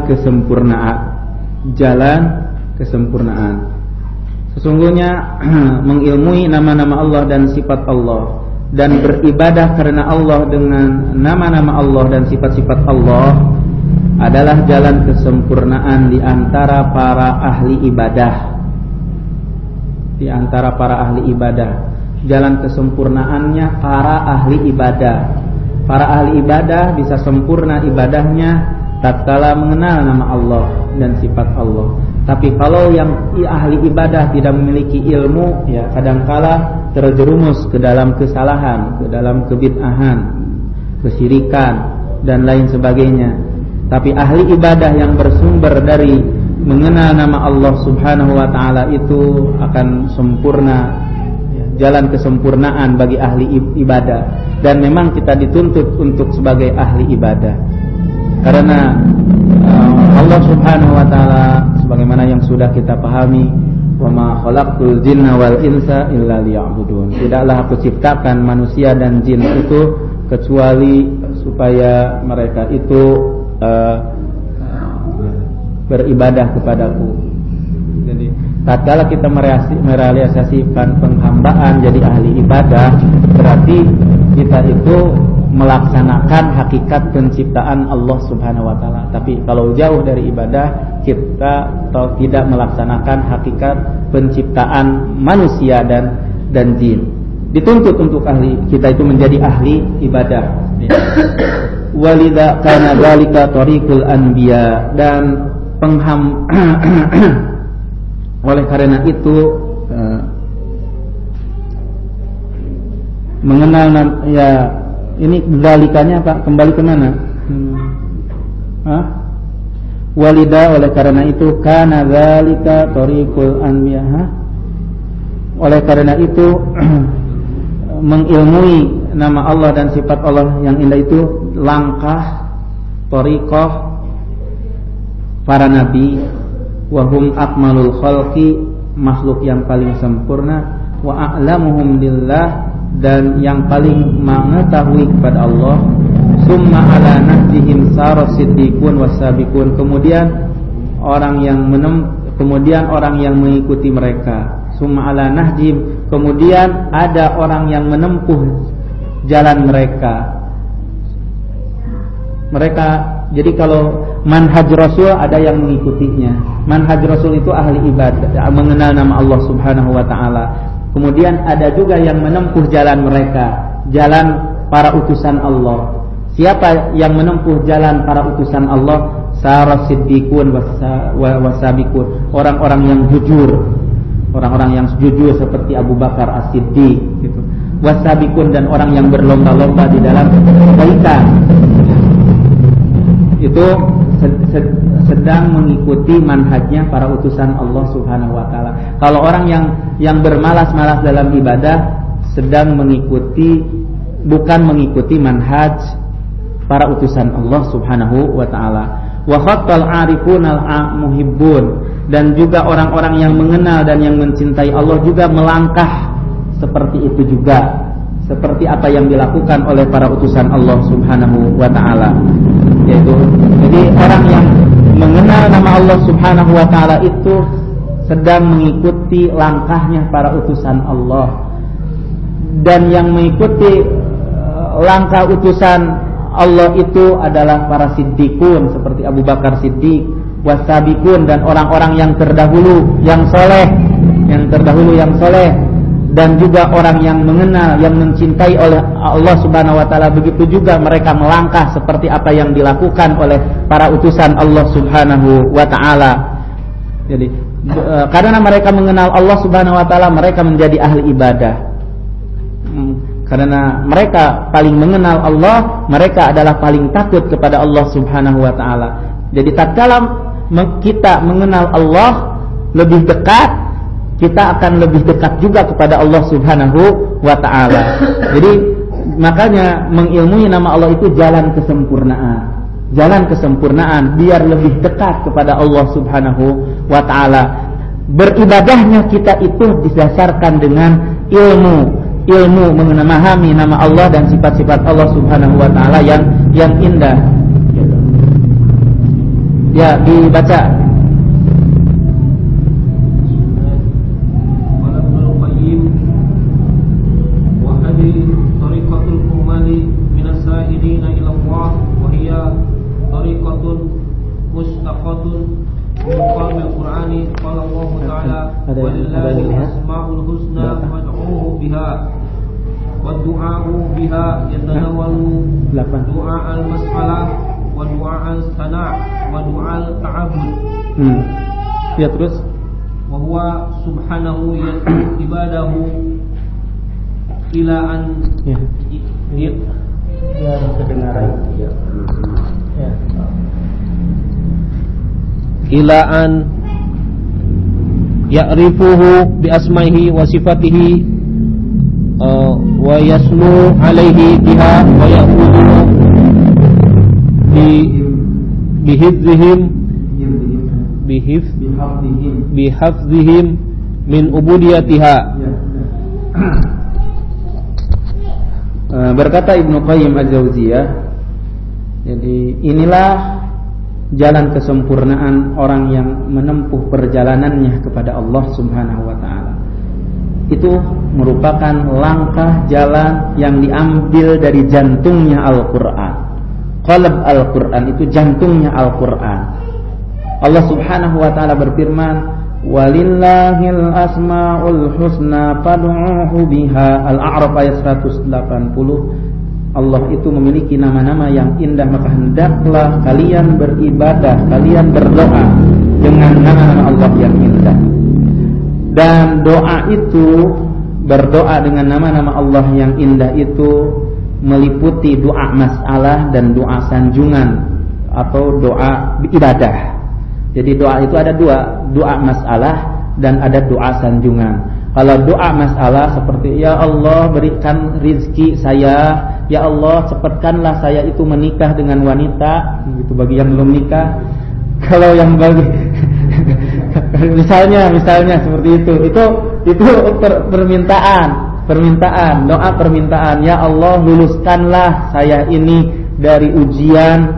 kesempurnaan. Sesungguhnya mengilmui nama-nama Allah dan sifat Allah dan beribadah karena Allah dengan nama-nama Allah dan sifat-sifat Allah adalah jalan kesempurnaan di antara para ahli ibadah. Jalan kesempurnaannya para ahli ibadah. Para ahli ibadah bisa sempurna ibadahnya tatkala mengenal nama Allah dan sifat Allah. Tapi kalau yang ahli ibadah tidak memiliki ilmu, ya kadangkala terjerumus ke dalam kesalahan, ke dalam kebid'ahan, kesyirikan dan lain sebagainya. Tapi ahli ibadah yang bersumber dari mengenal nama Allah Subhanahu wa ta'ala itu akan sempurna, jalan kesempurnaan bagi ahli ibadah. Dan memang kita dituntut untuk sebagai ahli ibadah, karena Allah Subhanahu wa ta'ala sebagaimana yang sudah kita pahami wa ma khalaqtul jinna wal insa illa liya'budun. Tidaklah aku ciptakan manusia dan jin itu kecuali supaya mereka itu beribadah kepadaku. Jadi tatkala kita merealisasikan penghambaan jadi ahli ibadah, berarti kita itu melaksanakan hakikat penciptaan Allah Subhanahu wa taala. Tapi kalau jauh dari ibadah, kita tidak melaksanakan hakikat penciptaan manusia dan jin. Dituntut untuk kita itu menjadi ahli ibadah. Walidza kana dzalika tariqul anbiya, dan oleh karena itu mengenal ya ini dalikannya Pak, kembali ke mana? Walida, oleh karena itu kana dzalika tariqul anbiya. Oleh karena itu mengilmui nama Allah dan sifat Allah yang indah itu langkah tariqah para nabi, wahum akmalul khalqi, makhluk yang paling sempurna, wa a'lamuhum lillah, dan yang paling mengetahui kepada Allah. Summa ala nahjihim sara siddiqun wasabiqun, kemudian orang yang mengikuti mereka. Summa ala nahjihim, kemudian ada orang yang menempuh jalan mereka. Jadi kalau manhaj Rasul ada yang mengikutinya. Manhaj Rasul itu ahli ibadah, mengenal nama Allah Subhanahu wa taala. Kemudian ada juga yang menempuh jalan mereka, jalan para utusan Allah. Siapa yang menempuh jalan para utusan Allah? Sara siddiqun wasabiqun, orang-orang yang jujur. Orang-orang yang jujur seperti Abu Bakar As-Siddiq gitu. Wasabiqun, dan orang yang berlomba-lomba di dalam kebaikan. Itu sedang mengikuti manhajnya para utusan Allah Subhanahu wa taala. Kalau orang yang bermalas-malas dalam ibadah sedang bukan mengikuti manhaj para utusan Allah Subhanahu wa taala. Wa khattal 'arifunal muhibbun, dan juga orang-orang yang mengenal dan yang mencintai Allah juga melangkah seperti itu juga, seperti apa yang dilakukan oleh para utusan Allah Subhanahu wa taala. Jadi orang yang mengenal nama Allah Subhanahu wa taala itu sedang mengikuti langkahnya para utusan Allah, dan yang mengikuti langkah utusan Allah itu adalah para siddiqun seperti Abu Bakar Siddiq, wasabiqun, dan orang-orang yang terdahulu yang soleh, dan juga orang yang mengenal, yang mencintai oleh Allah Subhanahu wa taala. Begitu juga mereka melangkah seperti apa yang dilakukan oleh para utusan Allah Subhanahu wa taala. Jadi karena mereka mengenal Allah Subhanahu wa taala, mereka menjadi ahli ibadah. Karena mereka paling mengenal Allah, mereka adalah paling takut kepada Allah Subhanahu wa taala. Jadi tatkala kita mengenal Allah lebih dekat, kita akan lebih dekat juga kepada Allah Subhanahu wa taala. Jadi makanya mengilmui nama Allah itu jalan kesempurnaan biar lebih dekat kepada Allah Subhanahu wa taala. Beribadahnya kita itu didasarkan dengan ilmu memahami nama Allah dan sifat-sifat Allah Subhanahu wa taala yang indah. Ya, dibaca. Wadu'a'u biha yatanawalu du'a'al mas'alah wa du'a'al sana' wa du'a'al ta'abud. Ya, terus wa huwa subhanahu yatu ibadahu ila an kedengaran ila an ya'rifuhu bi asma'ihi wa sifatihi wa yasnu alaihi biha wa ya'khudhu bihifzihim min ubudiyatiha. Berkata Ibnu Qayyim Az-Jauziyah, jadi inilah jalan kesempurnaan orang yang menempuh perjalanannya kepada Allah Subhanahu wa taala. Itu merupakan langkah jalan yang diambil dari jantungnya Al-Qur'an. Qalb Al-Qur'an itu jantungnya Al-Qur'an. Allah Subhanahu wa taala berfirman, "Walillahil asmaul husna fad'uhu biha." Al-A'raf ayat 180. Allah itu memiliki nama-nama yang indah, maka hendaklah kalian beribadah, kalian berdoa dengan nama-nama Allah yang indah. Dan doa itu, berdoa dengan nama-nama Allah yang indah itu meliputi doa masalah dan doa sanjungan atau doa ibadah. Jadi doa itu ada dua, doa masalah dan ada doa sanjungan. Kalau doa masalah seperti ya Allah berikan rizki saya, ya Allah cepatkanlah saya itu menikah dengan wanita, gitu bagi yang belum nikah. Kalau yang bagi misalnya seperti itu permintaan, doa permintaan, ya Allah luluskanlah saya ini dari ujian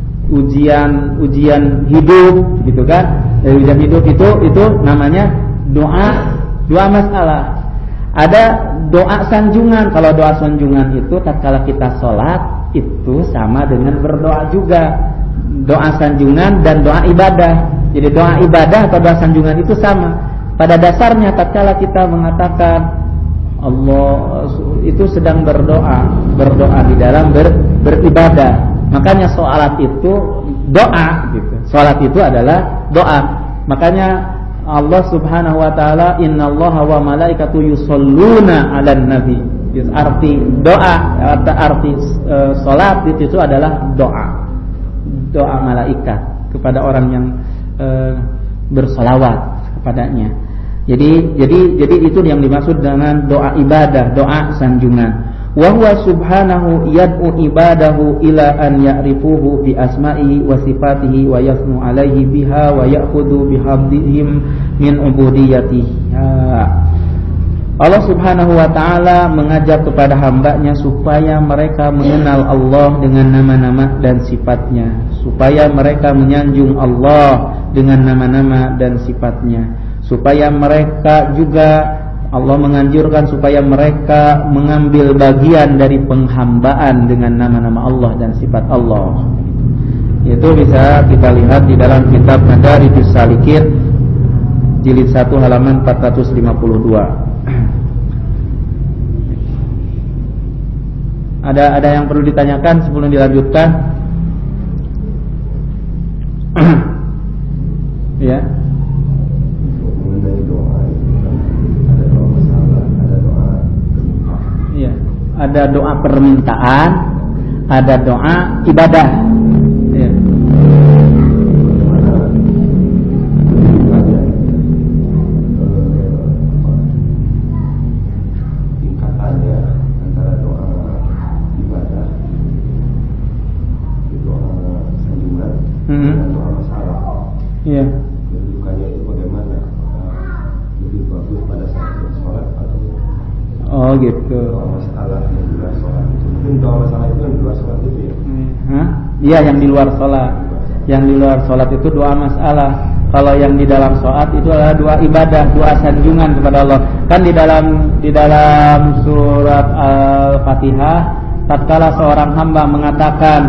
hidup, gitu kan? Dari ujian hidup itu namanya doa masalah. Ada doa sanjungan. Kalau doa sanjungan itu tatkala kita sholat itu sama dengan berdoa juga. Doa sanjungan dan doa ibadah. Jadi doa ibadah atau doa sanjungan itu sama. Pada dasarnya tatkala kita mengatakan Allah itu sedang berdoa di dalam beribadah. Makanya sholat itu doa gitu. Sholat itu adalah doa. Makanya Allah Subhanahu wa taala, innallaha wa malaikatu yusholluna 'alan nabi. Arti doa, arti salat itu adalah doa. Doa malaikat kepada orang yang bersolawat kepadanya. Jadi itu yang dimaksud dengan doa ibadah, doa sanjungan. Wa huwa subhanahu yad'u ibadahu ila an ya'rifuhu bi asma'ihi wa sifatihi wa yasnu 'alaihi biha wa ya'khudhu bihabdihim min ubudiyyatihi. Allah Subhanahu wa taala mengajak kepada hambanya supaya mereka mengenal Allah dengan nama-nama dan sifatnya, supaya mereka menyanjung Allah dengan nama-nama dan sifatnya, supaya mereka juga Allah menganjurkan supaya mereka mengambil bagian dari penghambaan dengan nama-nama Allah dan sifat Allah. Itu bisa kita lihat di dalam kitab Madarijus Salikin jilid 1 halaman 452. Ada yang perlu ditanyakan sebelum dilanjutkan? Ya. Ada doa permintaan, ada doa ibadah. Ya. Tingkatannya antara doa ibadah, doa sanjungan, dan doa masalah. Iya. Kedudukannya itu bagaimana? Lebih bagus pada saat sholat atau? Oh gitu. Doa masalah yang di luar sholat. Mungkin doa masalah itu yang di luar sholat itu ya? Iya, yang di luar sholat. Yang di luar sholat itu doa masalah. Kalau yang di dalam sholat itu adalah doa ibadah, doa sanjungan kepada Allah. Kan di dalam surat Al-Fatihah, tatkala seorang hamba mengatakan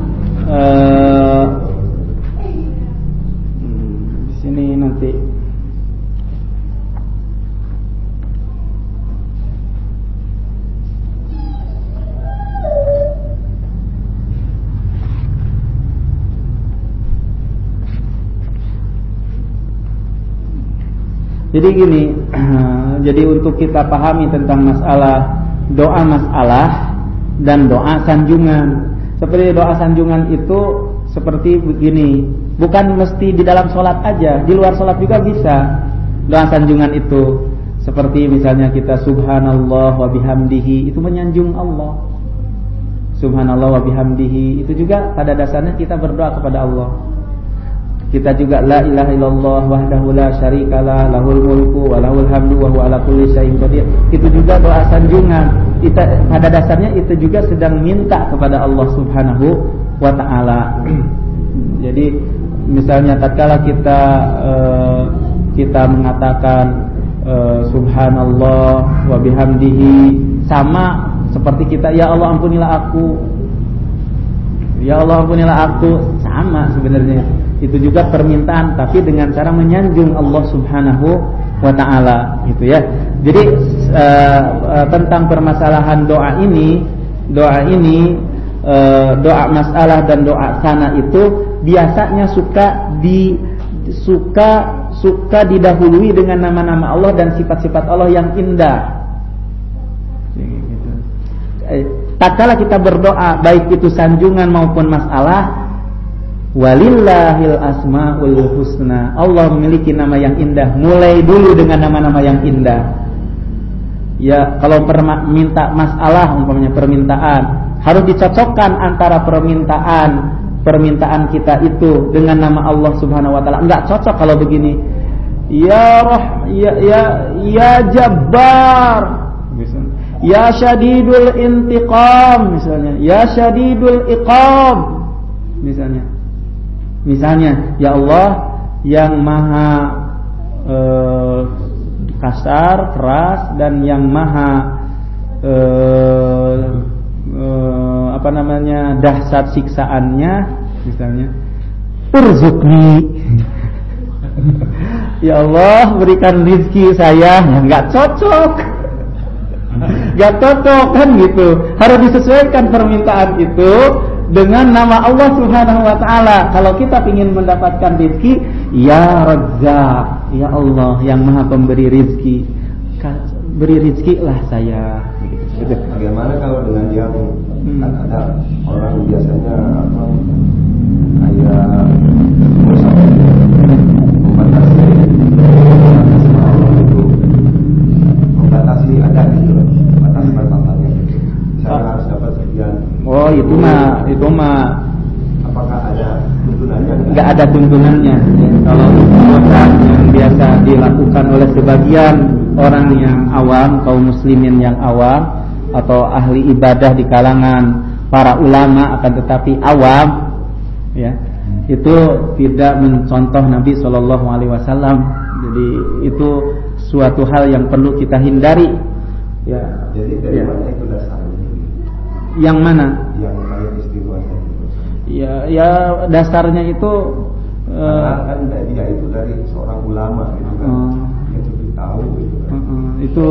di sini nanti. Jadi gini, jadi untuk kita pahami tentang masalah doa masalah dan doa sanjungan. Seperti doa sanjungan itu seperti begini, bukan mesti di dalam sholat aja, di luar sholat juga bisa. Doa sanjungan itu seperti misalnya kita subhanallah wa bihamdihi, itu menyanjung Allah. Subhanallah wa bihamdihi itu juga pada dasarnya kita berdoa kepada Allah. Kita juga la ilaha illallah wahdahu la syarikalah lahul mulku wa lahul hamdu wa huwa ala kulli syai'in qadir. Itu juga doa sanjungan. Pada dasarnya itu juga sedang minta kepada Allah Subhanahu wa taala. Jadi misalnya tatkala kita mengatakan subhanallah wa bihamdihi, sama seperti kita ya Allah ampunilah aku. Ya Allah ampunilah aku, sama sebenarnya. Itu juga permintaan tapi dengan cara menyanjung Allah Subhanahu wa taala gitu ya. Jadi tentang permasalahan doa ini, doa masalah dan doa sana itu biasanya suka didahului dengan nama-nama Allah dan sifat-sifat Allah yang indah. Tatkala kita berdoa baik itu sanjungan maupun masalah, walillahil asmaul husna. Allah memiliki nama yang indah. Mulai dulu dengan nama-nama yang indah. Ya, kalau minta masalah umpamanya permintaan, harus dicocokkan antara permintaan kita itu dengan nama Allah Subhanahu wa taala. Enggak cocok kalau begini. Ya Jabbar misalnya. Ya Syadidul Intiqam misalnya. Ya Syadidul Iqab misalnya, ya Allah yang maha kasar, keras, dan yang maha dahsyat siksaannya misalnya. Urzuqni. Ya Allah berikan rezeki saya. Enggak cocok kan gitu. Harus disesuaikan permintaan itu dengan nama Allah Subhanahu wa taala. Kalau kita ingin mendapatkan rezeki, ya Razzaq, ya Allah yang Maha Pemberi rezeki, beri rezekilah saya. Bagaimana kalau dengan yang ada orang biasanya kayak membatasi ada gitu, batas-batasnya. Saya harus dapat sekian. Oh, itu mah apakah ada tuntunannya? Enggak ada tuntunannya. Kalau perbuatan yang biasa dilakukan oleh sebagian orang yang awam, kaum muslimin yang awam atau ahli ibadah di kalangan para ulama akan tetapi awam, ya, itu tidak mencontoh Nabi SAW. Jadi itu suatu hal yang perlu kita hindari. Ya. Jadi dari mana itu dasarnya? Yang mana? Yang kayak istimewa itu. Ya dasarnya itu kan dia itu dari seorang ulama gitu kan. Dia itu tahu gitu kan. Itu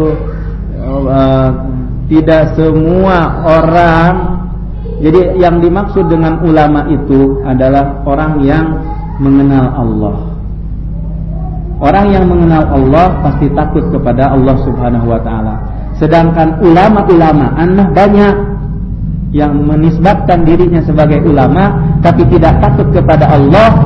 tidak semua orang. Jadi yang dimaksud dengan ulama itu adalah orang yang mengenal Allah. Orang yang mengenal Allah pasti takut kepada Allah Subhanahu wa taala. Sedangkan ulama-ulama banyak yang menisbatkan dirinya sebagai ulama tapi tidak takut kepada Allah,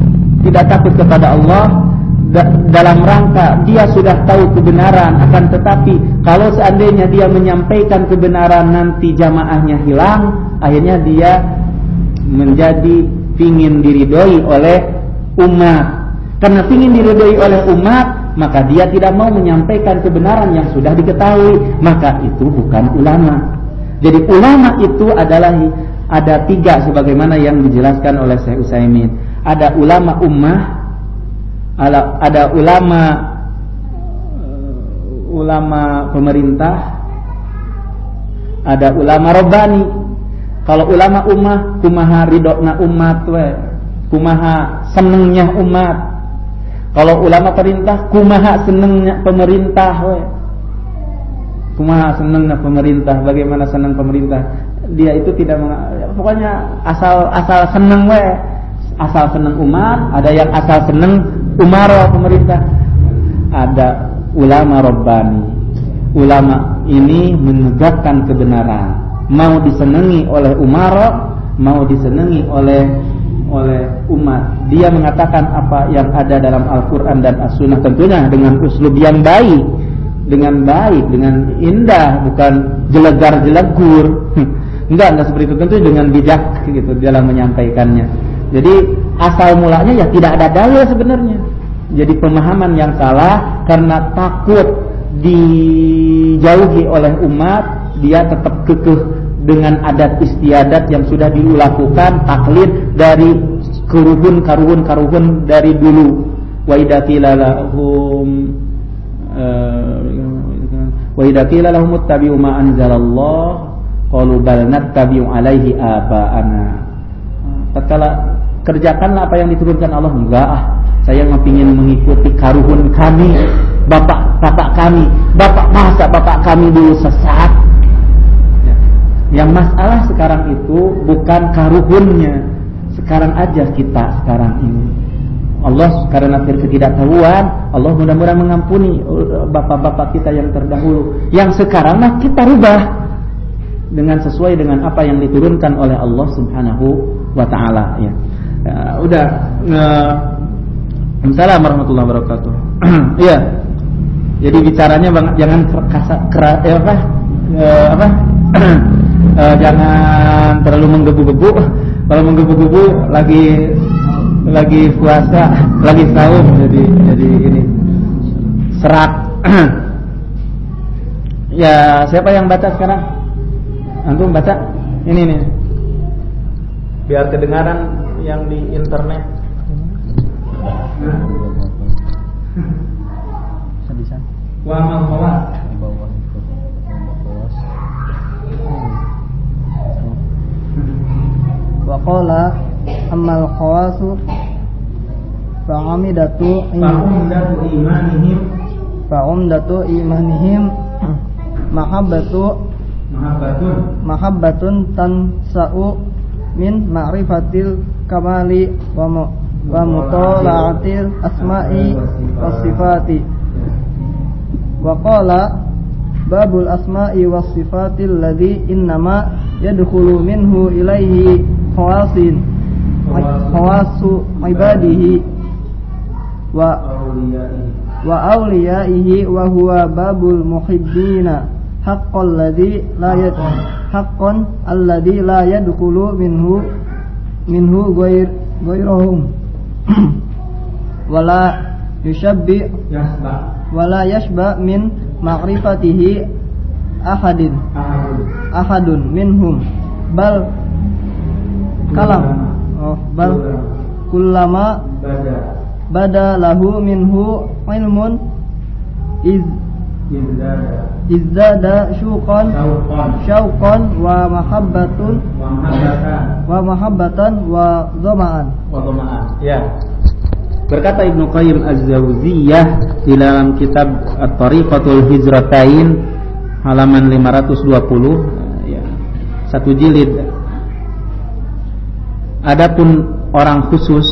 dalam rangka dia sudah tahu kebenaran, akan tetapi kalau seandainya dia menyampaikan kebenaran nanti jamaahnya hilang, akhirnya dia menjadi pingin diridhoi oleh umat. Karena ingin diridhoi oleh umat, maka dia tidak mau menyampaikan kebenaran yang sudah diketahui, maka itu bukan ulama. Jadi ulama itu adalah ada 3 sebagaimana yang dijelaskan oleh Syekh Utsaimin. Ada ulama ummah, ada ulama pemerintah, ada ulama robbani. Kalau ulama ummah kumaha ridona umat we, kumaha senengnya umat. Kalau ulama perintah kumaha senengnya pemerintah we. Kumaha senengnya pemerintah, bagaimana senang pemerintah? Dia itu tidak pokoknya asal seneng we. Asal seneng umat, ada yang asal seneng umara pemerintah. Ada ulama rabbani. Ulama ini menegakkan kebenaran. Mau disenangi oleh umara, mau disenangi oleh umat. Dia mengatakan apa yang ada dalam Al-Quran dan As-Sunnah, tentunya dengan uslub yang baik, dengan indah, bukan jelegar-jelegur. Enggak seperti itu, tentu dengan bijak gitu dalam menyampaikannya. Jadi asal mulanya ya tidak ada dalil sebenarnya. Jadi pemahaman yang salah karena takut dijauhi oleh umat, dia tetap kekeh dengan adat istiadat yang sudah dilakukan, taklid dari karuhun dari dulu. Wa idza qila lahum ittabi'u ma anzalallah qalu bal nattabi'u alaihi aba'ana. Tatkala kerjakanlah apa yang diturunkan Allah, enggak saya ingin mengikuti karuhun kami, bapak kami. Masa bapak kami dulu sesat? Yang masalah sekarang itu bukan karuhunnya. Sekarang aja kita sekarang ini. Allah karena ketidaktahuan, Allah mudah-mudahan mengampuni bapak-bapak kita yang terdahulu. Yang sekarang mah kita rubah dengan sesuai dengan apa yang diturunkan oleh Allah Subhanahu wa taala ya. Udah Assalamualaikum warahmatullahi wabarakatuh. Iya. Jadi bicaranya jangan jangan terlalu menggebu-gebu. Kalau menggebu-gebu lagi puasa, lagi saum, jadi ini serak. Ya, siapa yang baca sekarang? Antum baca? Ini nih. Biar kedengaran yang di internet. Bisa. Wa amal khawas. Wa qala amal khawasu fa'amidatu imanihim mahabbatun tansa'u min ma'rifatil kamali wa mutala'atil asma'i was sifati. Wa qala babul asma'i was sifatil ladzi innama yadkhulu minhu ilaihi khawasu ibadihi wa awliyaihi wa huwa babul muhibbina haqqan alladhi la yadkhulu minhu ghairuhum wala yashba min ma'rifatihi ahadun minhum bal kullama bada lahu minhu ilmun izdada syauqan wa mahabbatan wa dhama'an. Ya. Berkata Ibnu Qayyim Az-Jauziyah di dalam kitab At-Tariqatul Hijratain halaman 520 ya, satu jilid. Adapun orang khusus,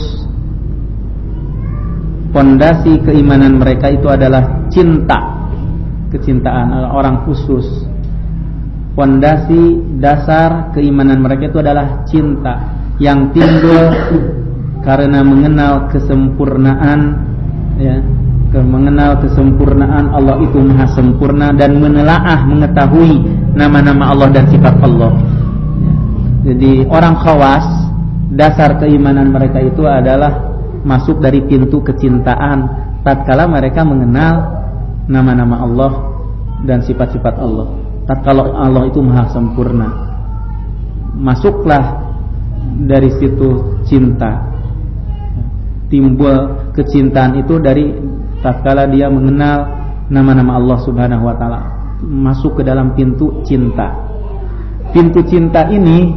pondasi keimanan mereka itu adalah kecintaan orang khusus. Pondasi dasar keimanan mereka itu adalah cinta yang timbul karena mengenal kesempurnaan ya, mengenal kesempurnaan Allah itu maha sempurna dan menelaah mengetahui nama-nama Allah dan sifat Allah. Jadi orang khawas, dasar keimanan mereka itu adalah masuk dari pintu kecintaan tatkala mereka mengenal nama-nama Allah dan sifat-sifat Allah. Tatkala Allah itu maha sempurna, masuklah dari situ cinta. Timbul kecintaan itu dari tatkala dia mengenal nama-nama Allah Subhanahu wa taala, masuk ke dalam pintu cinta. Pintu cinta ini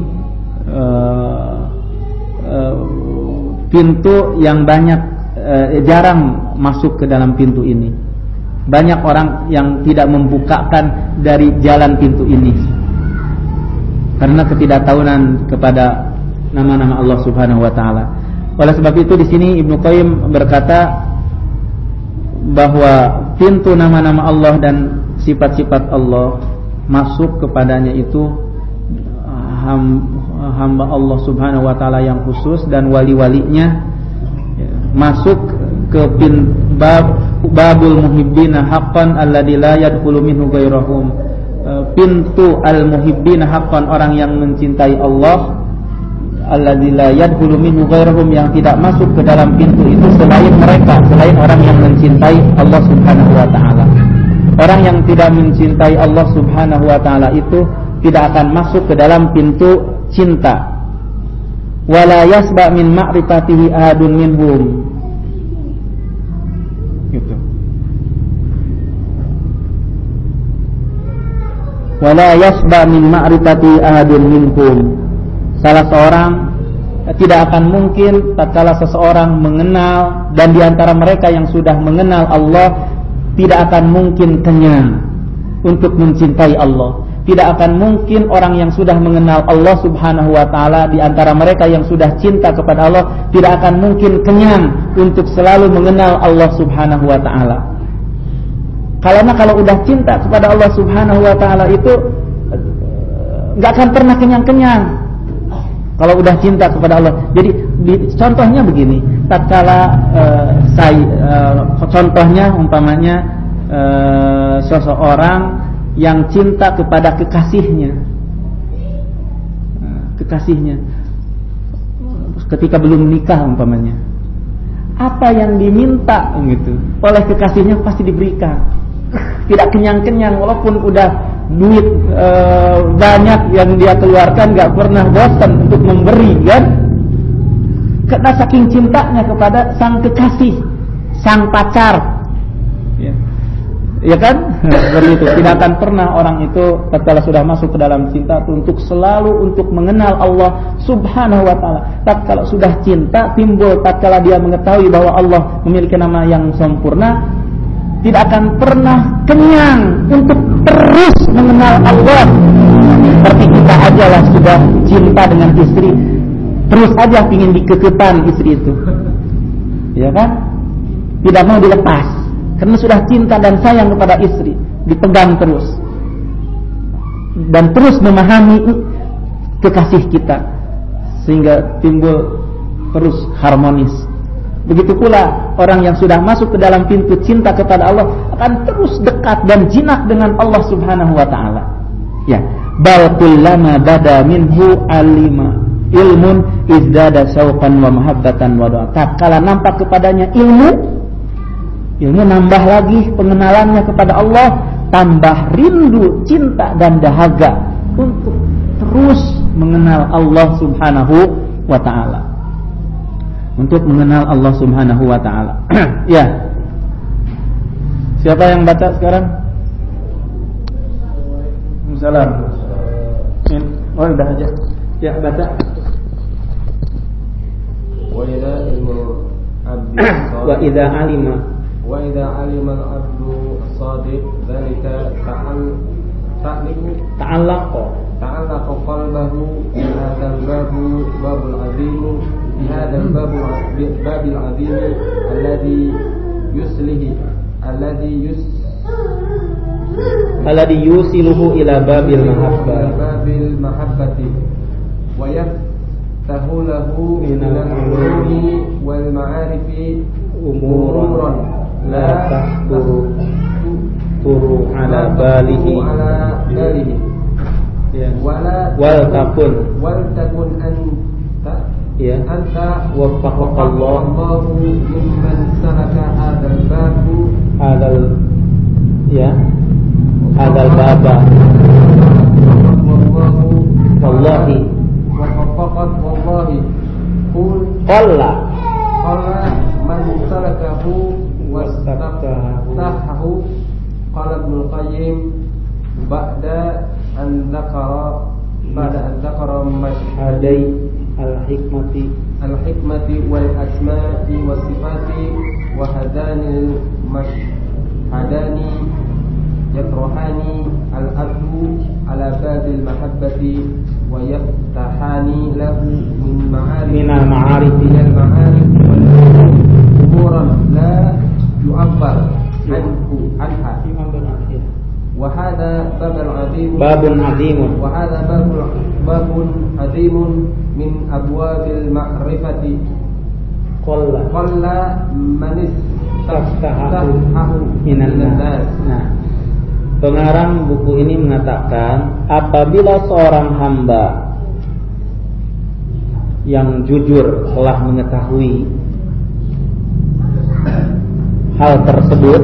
pintu yang banyak jarang masuk ke dalam pintu ini. Banyak orang yang tidak membukakan dari jalan pintu ini karena ketidaktahuan kepada nama-nama Allah Subhanahu wa taala. Oleh sebab itu di sini Ibnu Qayyim berkata bahwa pintu nama-nama Allah dan sifat-sifat Allah masuk kepadanya itu hamba Allah Subhanahu wa taala yang khusus dan wali-walinya masuk ke babul muhibbina haqqan alladzi la yadkhulu minhu ghairuhum. Pintu al-muhibbina haqqan, orang yang mencintai Allah alladzi la yadkhulu minhu ghairuhum, yang tidak masuk ke dalam pintu itu selain mereka, selain orang yang mencintai Allah Subhanahu wa taala. Orang yang tidak mencintai Allah Subhanahu wa taala itu tidak akan masuk ke dalam pintu cinta. Wala yasba min ma'rifatihi ahadun minhum. Gitu. Wala yasba min ma'rifatihi ahadun minhum. Salah seorang tidak akan mungkin tatkala seseorang mengenal, dan di antara mereka yang sudah mengenal Allah tidak akan mungkin kenyang untuk mencintai Allah. Tidak akan mungkin orang yang sudah mengenal Allah Subhanahu wa taala di antara mereka yang sudah cinta kepada Allah tidak akan mungkin kenyang untuk selalu mengenal Allah Subhanahu wa taala. Karena kalau udah cinta kepada Allah Subhanahu wa taala itu enggak akan pernah kenyang-kenyang. Kalau udah cinta kepada Allah. Jadi contohnya begini, tatkala contohnya umpamanya seseorang yang cinta kepada kekasihnya ketika belum menikah umpamanya, apa yang diminta gitu oleh kekasihnya pasti diberikan, tidak kenyang-kenyang, walaupun udah duit banyak yang dia keluarkan nggak pernah bosan untuk memberi, kan? Karena saking cintanya kepada sang kekasih, sang pacar, ya kan? Seperti itu. Tidak akan pernah orang itu tatkala sudah masuk ke dalam cinta untuk selalu untuk mengenal Allah Subhanahu wa taala. Tatkala sudah cinta timbul, tatkala dia mengetahui bahwa Allah memiliki nama yang sempurna, tidak akan pernah kenyang untuk terus mengenal Allah. Seperti kita aja lah sudah cinta dengan istri, terus aja ingin dikekepan istri itu, ya kan? Tidak mau dilepas. Karena sudah cinta dan sayang kepada istri, dipegang terus dan terus memahami kekasih kita sehingga timbul terus harmonis. Begitu pula orang yang sudah masuk ke dalam pintu cinta kepada Allah akan terus dekat dan jinak dengan Allah Subhanahu wa taala. Ya, bal kullama bada minhu alima ilmun izdada syauqan wa mahabbatan wa doa. Tatkala nampak kepadanya ilmu nambah lagi pengenalannya kepada Allah, tambah rindu, cinta dan dahaga untuk terus mengenal Allah Subhanahu wa taala. Untuk mengenal Allah Subhanahu wa taala. Ya. Siapa yang baca sekarang? Assalamualaikum. Oh, udah aja. Ya, baca. Wa idza alima وإذا علم العبد الصادق ذلك تعلق قلبه بهذا الباب العظيم بهذا الباب العظيم الذي يوصله إلى باب المحبة ويفتح له من العلوم والمعارف أمورا لا تخطر على باله ولتكن أنت وفقك الله ممن سلك هذا الباب والله وفقك والله قل من سلكه واستفتحه. قال ابن القيم بعد أن ذكر مشهدي الحكمة والأسماء والصفات وهذان المشهدان يطرحان العبد على باب المحبة ويفتحان له من المعارف أمورا لا يعبر عنها. وهذا باب عظيم من أبواب المعرفة قل من استفتحه من الناس. Nah, pengarang buku ini mengatakan apabila seorang hamba yang jujur telah mengetahui hal tersebut,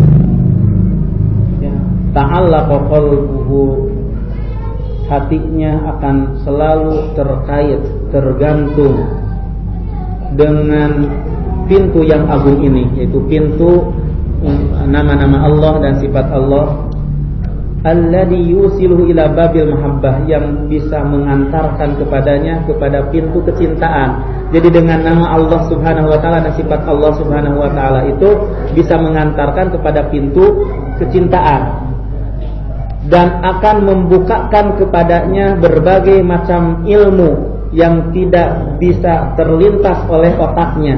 ya, ta'allaqa qalbuhu, hatinya akan selalu tergantung dengan pintu yang agung ini, yaitu pintu nama-nama Allah dan sifat Allah, alladhi yusiluhu ila babil mahabbah, yang bisa mengantarkan kepadanya kepada pintu kecintaan. Jadi dengan nama Allah Subhanahu wa taala dan sifat Allah Subhanahu wa taala itu bisa mengantarkan kepada pintu kecintaan dan akan membukakan kepadanya berbagai macam ilmu yang tidak bisa terlintas oleh otaknya.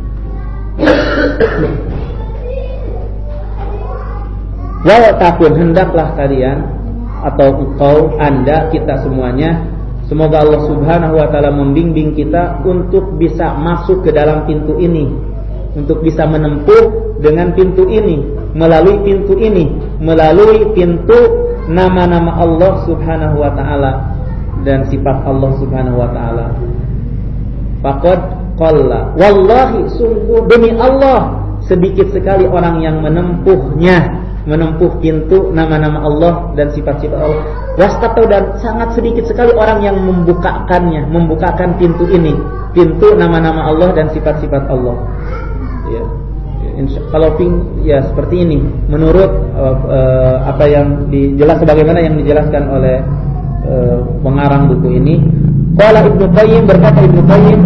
Wa takun, hendaklah kalian atau engkau, Anda, kita semuanya, semoga Allah Subhanahu wa taala membimbing kita untuk bisa masuk ke dalam pintu ini, untuk bisa menempuh dengan pintu ini, melalui pintu ini, melalui pintu nama-nama Allah Subhanahu wa taala dan sifat Allah Subhanahu wa taala. Faqad qalla, wallahi, sungguh demi Allah, sedikit sekali orang yang menempuhnya, menempuh pintu nama-nama Allah dan sifat-sifat Allah. Wastatau, dan sangat sedikit sekali orang yang membukakannya, membukakan pintu ini, pintu nama-nama Allah dan sifat-sifat Allah. Ya. Kalau ya seperti ini, menurut apa yang dijelaskan, sebagaimana yang dijelaskan oleh pengarang buku ini. Qala Ibnu Qayyim, berkata Ibnu Qayyim,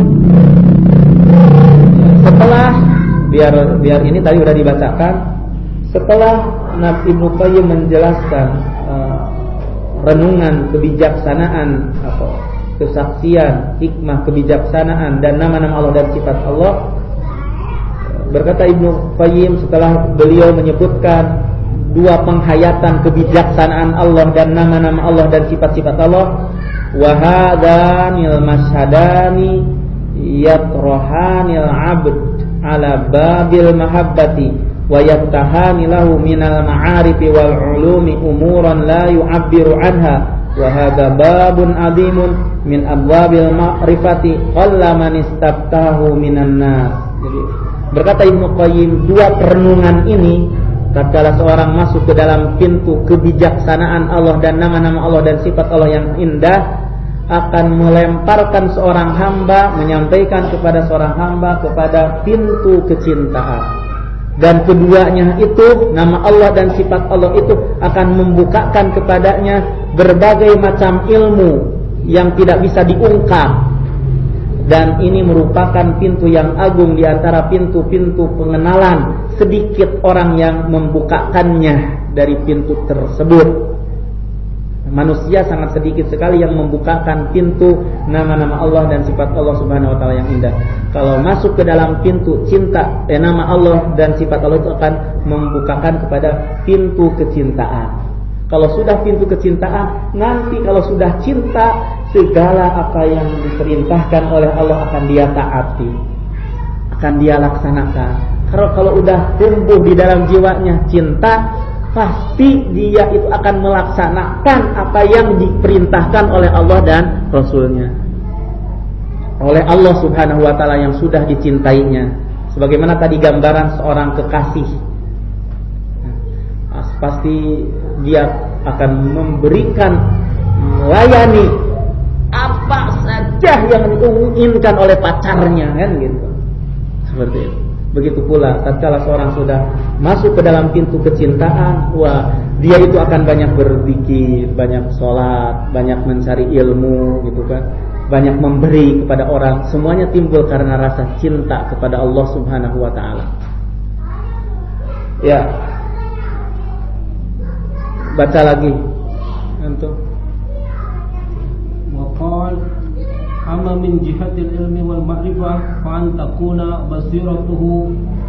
setelah biar ini tadi sudah dibacakan, setelah Ibnu Qayyim menjelaskan renungan kebijaksanaan atau kesaksian, hikmah kebijaksanaan dan nama-nama Allah dan sifat Allah, berkata Ibnu Qayyim setelah beliau menyebutkan dua penghayatan kebijaksanaan Allah dan nama-nama Allah dan sifat-sifat Allah, wa hadanil mashhadani yatrahanil 'abd ala babil mahabbati wa yaftahani lahu minal ma'arifi wal 'ulumi umuran la yu'abbiru anha, wa hadha babun 'azimun min abwabil ma'rifati qalla man istaftahu minan nas. Jadi berkata Ibnu Qayyim, dua perenungan ini, tatkala seorang masuk ke dalam pintu kebijaksanaan Allah dan nama-nama Allah dan sifat Allah yang indah, akan melemparkan seorang hamba, menyampaikan kepada seorang hamba kepada pintu kecintaan. Dan keduanya itu, nama Allah dan sifat Allah itu akan membukakan kepadanya berbagai macam ilmu yang tidak bisa diungkap. Dan ini merupakan pintu yang agung di antara pintu-pintu pengenalan. Sedikit orang yang membukakannya dari pintu tersebut. Manusia sangat sedikit sekali yang membukakan pintu nama-nama Allah dan sifat Allah Subhanahu wa taala yang indah. Kalau masuk ke dalam pintu cinta, nama Allah dan sifat Allah itu akan membukakan kepada pintu kecintaan. Kalau sudah pintu kecintaan, nanti kalau sudah cinta, segala apa yang diperintahkan oleh Allah akan dia taati, akan dia laksanakan. Kalau udah tumbuh di dalam jiwanya cinta, pasti dia itu akan melaksanakan apa yang diperintahkan oleh Allah dan Rasulnya, oleh Allah Subhanahu wa ta'ala yang sudah dicintainya. Sebagaimana tadi gambaran seorang kekasih, pasti dia akan memberikan, melayani apa saja yang diinginkan oleh pacarnya, kan gitu. Seperti itu. Begitu pula tatkala seorang sudah masuk ke dalam pintu kecintaan, wah, dia itu akan banyak berzikir, banyak sholat, banyak mencari ilmu, gitu kan, banyak memberi kepada orang. Semuanya timbul karena rasa cinta kepada Allah Subhanahu wa ta'ala. Ya, baca lagi untuk waqal amma min jihatil ilmi wal ma'rifah fa an takuna basiratuhu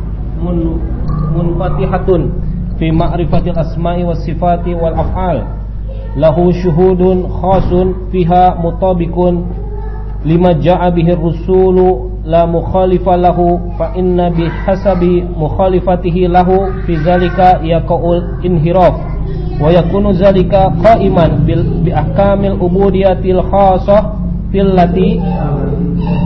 munfatihatun fi ma'rifatil asma'i was sifati wal af'al lahu syuhudun khasun fiha mutabiqun lima ja'a bihi ar-rusulu la mukhalifa lahu fa inna bihasabi mukhalifatihi lahu fi zalika yaqul inhiraf wa yakunu zalika qa'iman bi ahkamil ubudiyatil khassah fillati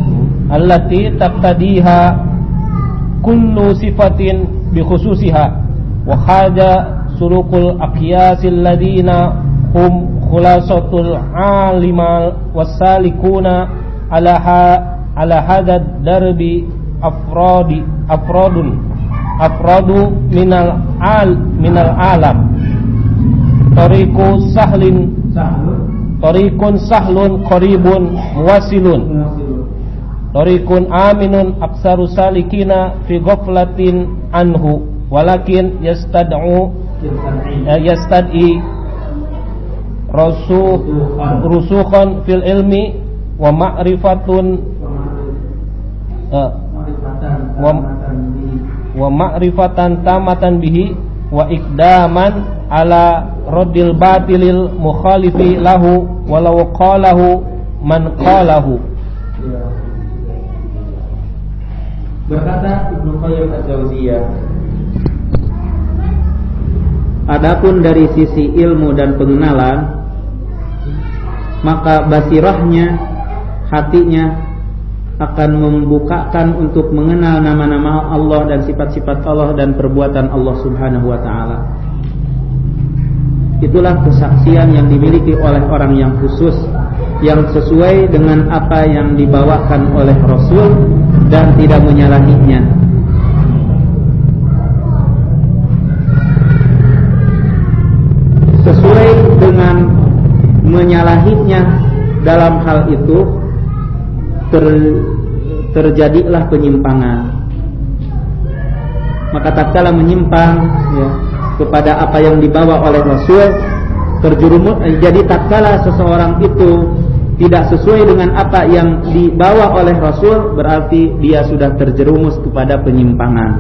allati taqtadiha kullu sifatin bi khususiha wa hada sulukul aqyasil ladina hum khulasatul alimal wasalikuna ala hadha darbi afradu minal alam tariqun sahlun qaribun muwasilun tariqun aminun aksaru salikina fi ghaflatin anhu walakin yastad'i rusukhan fil ilmi wa ma'rifatan tamatan bihi wa iqdaman ala raddil batilil mukhalifi lahu walau qalahu man qalahu. Berkata Ibnu Qayyim al-Jauziyah, adapun dari sisi ilmu dan pengenalan, maka basirahnya, hatinya akan membukakan untuk mengenal nama-nama Allah dan sifat-sifat Allah dan perbuatan Allah Subhanahu wa ta'ala. Itulah kesaksian yang dimiliki oleh orang yang khusus, yang sesuai dengan apa yang dibawakan oleh Rasul dan tidak menyalahinya. Sesuai dengan menyalahinya dalam hal itu terjadilah penyimpangan. Maka tatkala menyimpang kepada apa yang dibawa oleh Rasul, terjerumus. Jadi tatkala seseorang itu tidak sesuai dengan apa yang dibawa oleh Rasul, berarti dia sudah terjerumus kepada penyimpangan.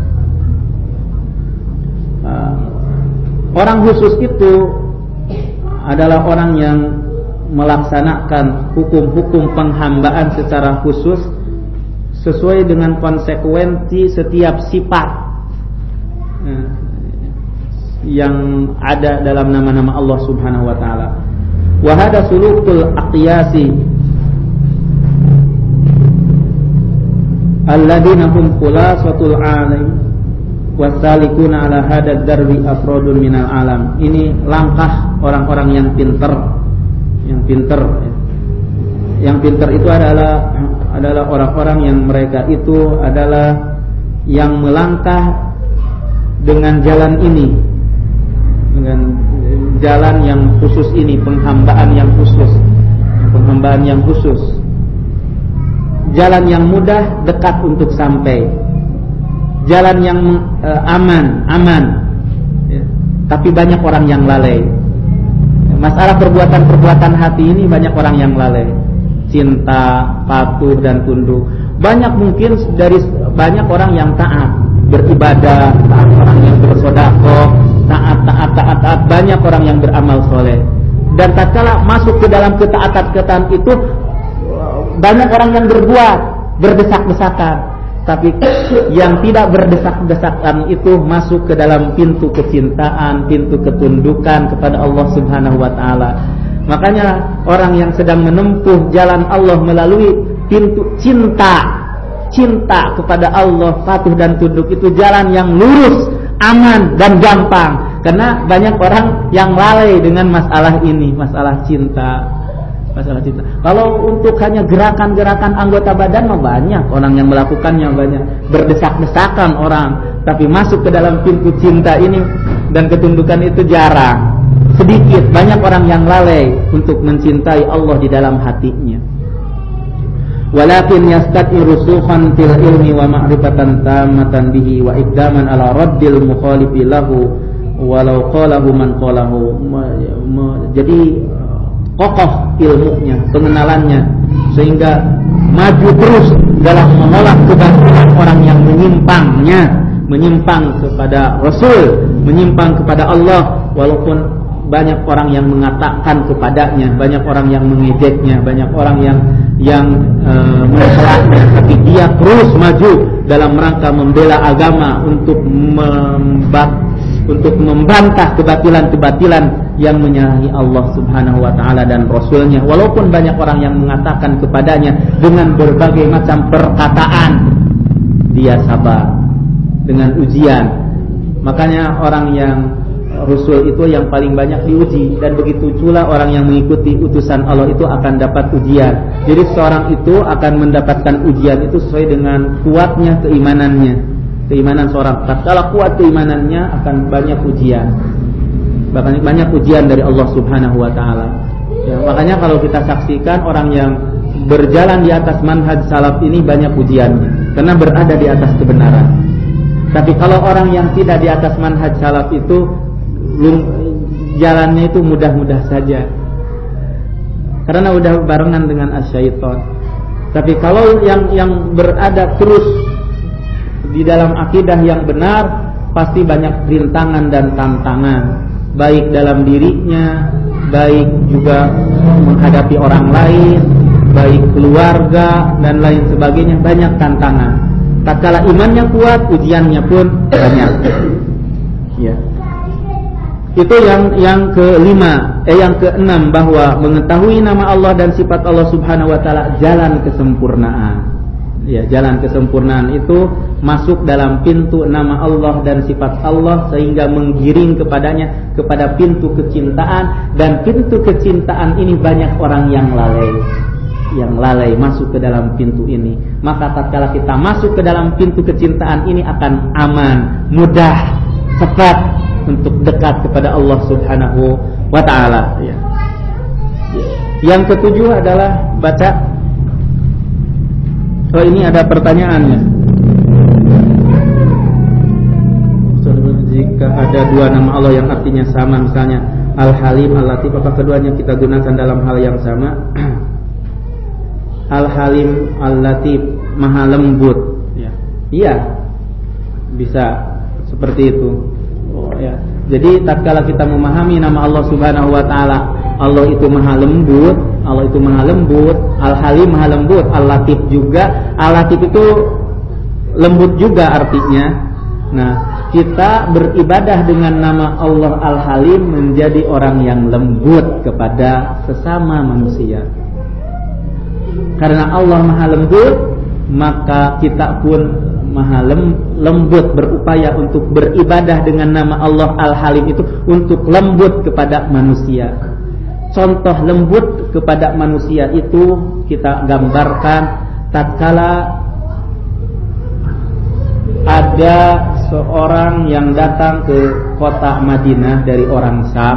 Orang khusus itu adalah orang yang melaksanakan hukum-hukum penghambaan secara khusus sesuai dengan konsekuensi setiap sifat yang ada dalam nama-nama Allah Subhanahu wa ta'ala. Wa hada sulukul aqyasi alladina hum khulasatul alim wasalikuna ala hadad darbi afrodun minal alam. Ini langkah orang-orang yang pintar. Yang pintar itu adalah orang-orang yang mereka itu adalah yang melangkah dengan jalan ini, dengan jalan yang khusus ini, penghambaan yang khusus, jalan yang mudah, dekat untuk sampai, jalan yang aman, tapi banyak orang yang lalai. Masalah perbuatan-perbuatan hati ini banyak orang yang lalai. Cinta, patuh dan tunduk. Banyak orang yang taat, beribadah, taat orang yang bersedekah, taat. Banyak orang yang beramal soleh. Dan tatkala masuk ke dalam ketaatan itu, banyak orang yang berbuat, berdesak-desakan. Tapi yang tidak berdesak-desakan itu masuk ke dalam pintu kecintaan, pintu ketundukan kepada Allah Subhanahu wa ta'ala. Makanya orang yang sedang menempuh jalan Allah melalui pintu cinta kepada Allah, patuh dan tunduk, itu jalan yang lurus, aman dan gampang. Karena banyak orang yang lalai dengan masalah ini, masalah cinta. Kalau untuk hanya gerakan-gerakan anggota badan mah banyak orang yang melakukannya, banyak berdesak-desakan orang, tapi masuk ke dalam pintu cinta ini dan ketundukan itu jarang, sedikit. Banyak orang yang lalai untuk mencintai Allah di dalam hatinya. Walakin yastati rusukhan fil ilmi wa ma'rifatan tamatan bihi wa iqdaman ala raddil mukhalifi lahu walau qalahu man qalahu. Jadi kokoh ilmunya, pengenalannya, sehingga maju terus dalam menolak kebatilan orang yang menyimpang kepada Rasul, menyimpang kepada Allah, walaupun banyak orang yang mengatakan kepadanya, banyak orang yang mengejeknya, banyak orang yang mencelaknya, tapi dia terus maju dalam rangka membela agama untuk untuk membantah kebatilan-kebatilan yang menyalahi Allah Subhanahu wa taala dan Rasulnya. Walaupun banyak orang yang mengatakan kepadanya dengan berbagai macam perkataan, dia sabar dengan ujian. Makanya orang yang Rasul itu yang paling banyak diuji, dan begitu pula orang yang mengikuti utusan Allah itu akan dapat ujian. Jadi seorang itu akan mendapatkan ujian itu sesuai dengan kuatnya keimanannya. Keimanan seorang, tatkala kuat keimanannya akan banyak ujian. Bahkan banyak ujian dari Allah Subhanahu wa taala. Ya, makanya kalau kita saksikan orang yang berjalan di atas manhaj salaf ini banyak ujiannya karena berada di atas kebenaran. Tapi kalau orang yang tidak di atas manhaj salaf itu jalannya itu mudah-mudah saja karena udah barengan dengan asyaiton. Tapi kalau yang berada terus di dalam akidah yang benar, pasti banyak rintangan dan tantangan, baik dalam dirinya, baik juga menghadapi orang lain, baik keluarga dan lain sebagainya, banyak tantangan. Tatkala imannya kuat, ujiannya pun banyak. Ya. Itu yang kelima, yang keenam, bahwa mengetahui nama Allah dan sifat Allah Subhanahu wa taala jalan kesempurnaan. Ya, jalan kesempurnaan itu masuk dalam pintu nama Allah dan sifat Allah sehingga menggiring kepadanya kepada pintu kecintaan, dan pintu kecintaan ini banyak orang yang lalai masuk ke dalam pintu ini. Maka tatkala kita masuk ke dalam pintu kecintaan ini akan aman, mudah, cepat untuk dekat kepada Allah Subhanahu wa taala. Ya. Yang ketujuh adalah baca. Oh, ini ada pertanyaannya. Jika ada dua nama Allah yang artinya sama, misalnya Al-Halim, Al-Latif, apakah keduanya kita gunakan dalam hal yang sama? Al-Halim, Al-Latif, Maha Lembut. Ya. Iya, bisa seperti itu. Oh, ya. Jadi tatkala kita memahami nama Allah Subhanahu wa taala, Allah itu Maha Lembut, Allah itu Maha Lembut, Al-Halim Maha Lembut, Al-Latif juga. Al-Latif itu lembut juga artinya. Nah, kita beribadah dengan nama Allah Al-Halim menjadi orang yang lembut kepada sesama manusia. Karena Allah Maha Lembut, maka kita pun Maha lembut, berupaya untuk beribadah dengan nama Allah Al-Halim itu untuk lembut kepada manusia. Contoh lembut kepada manusia itu kita gambarkan tatkala ada seorang yang datang ke kota Madinah dari orang Syam.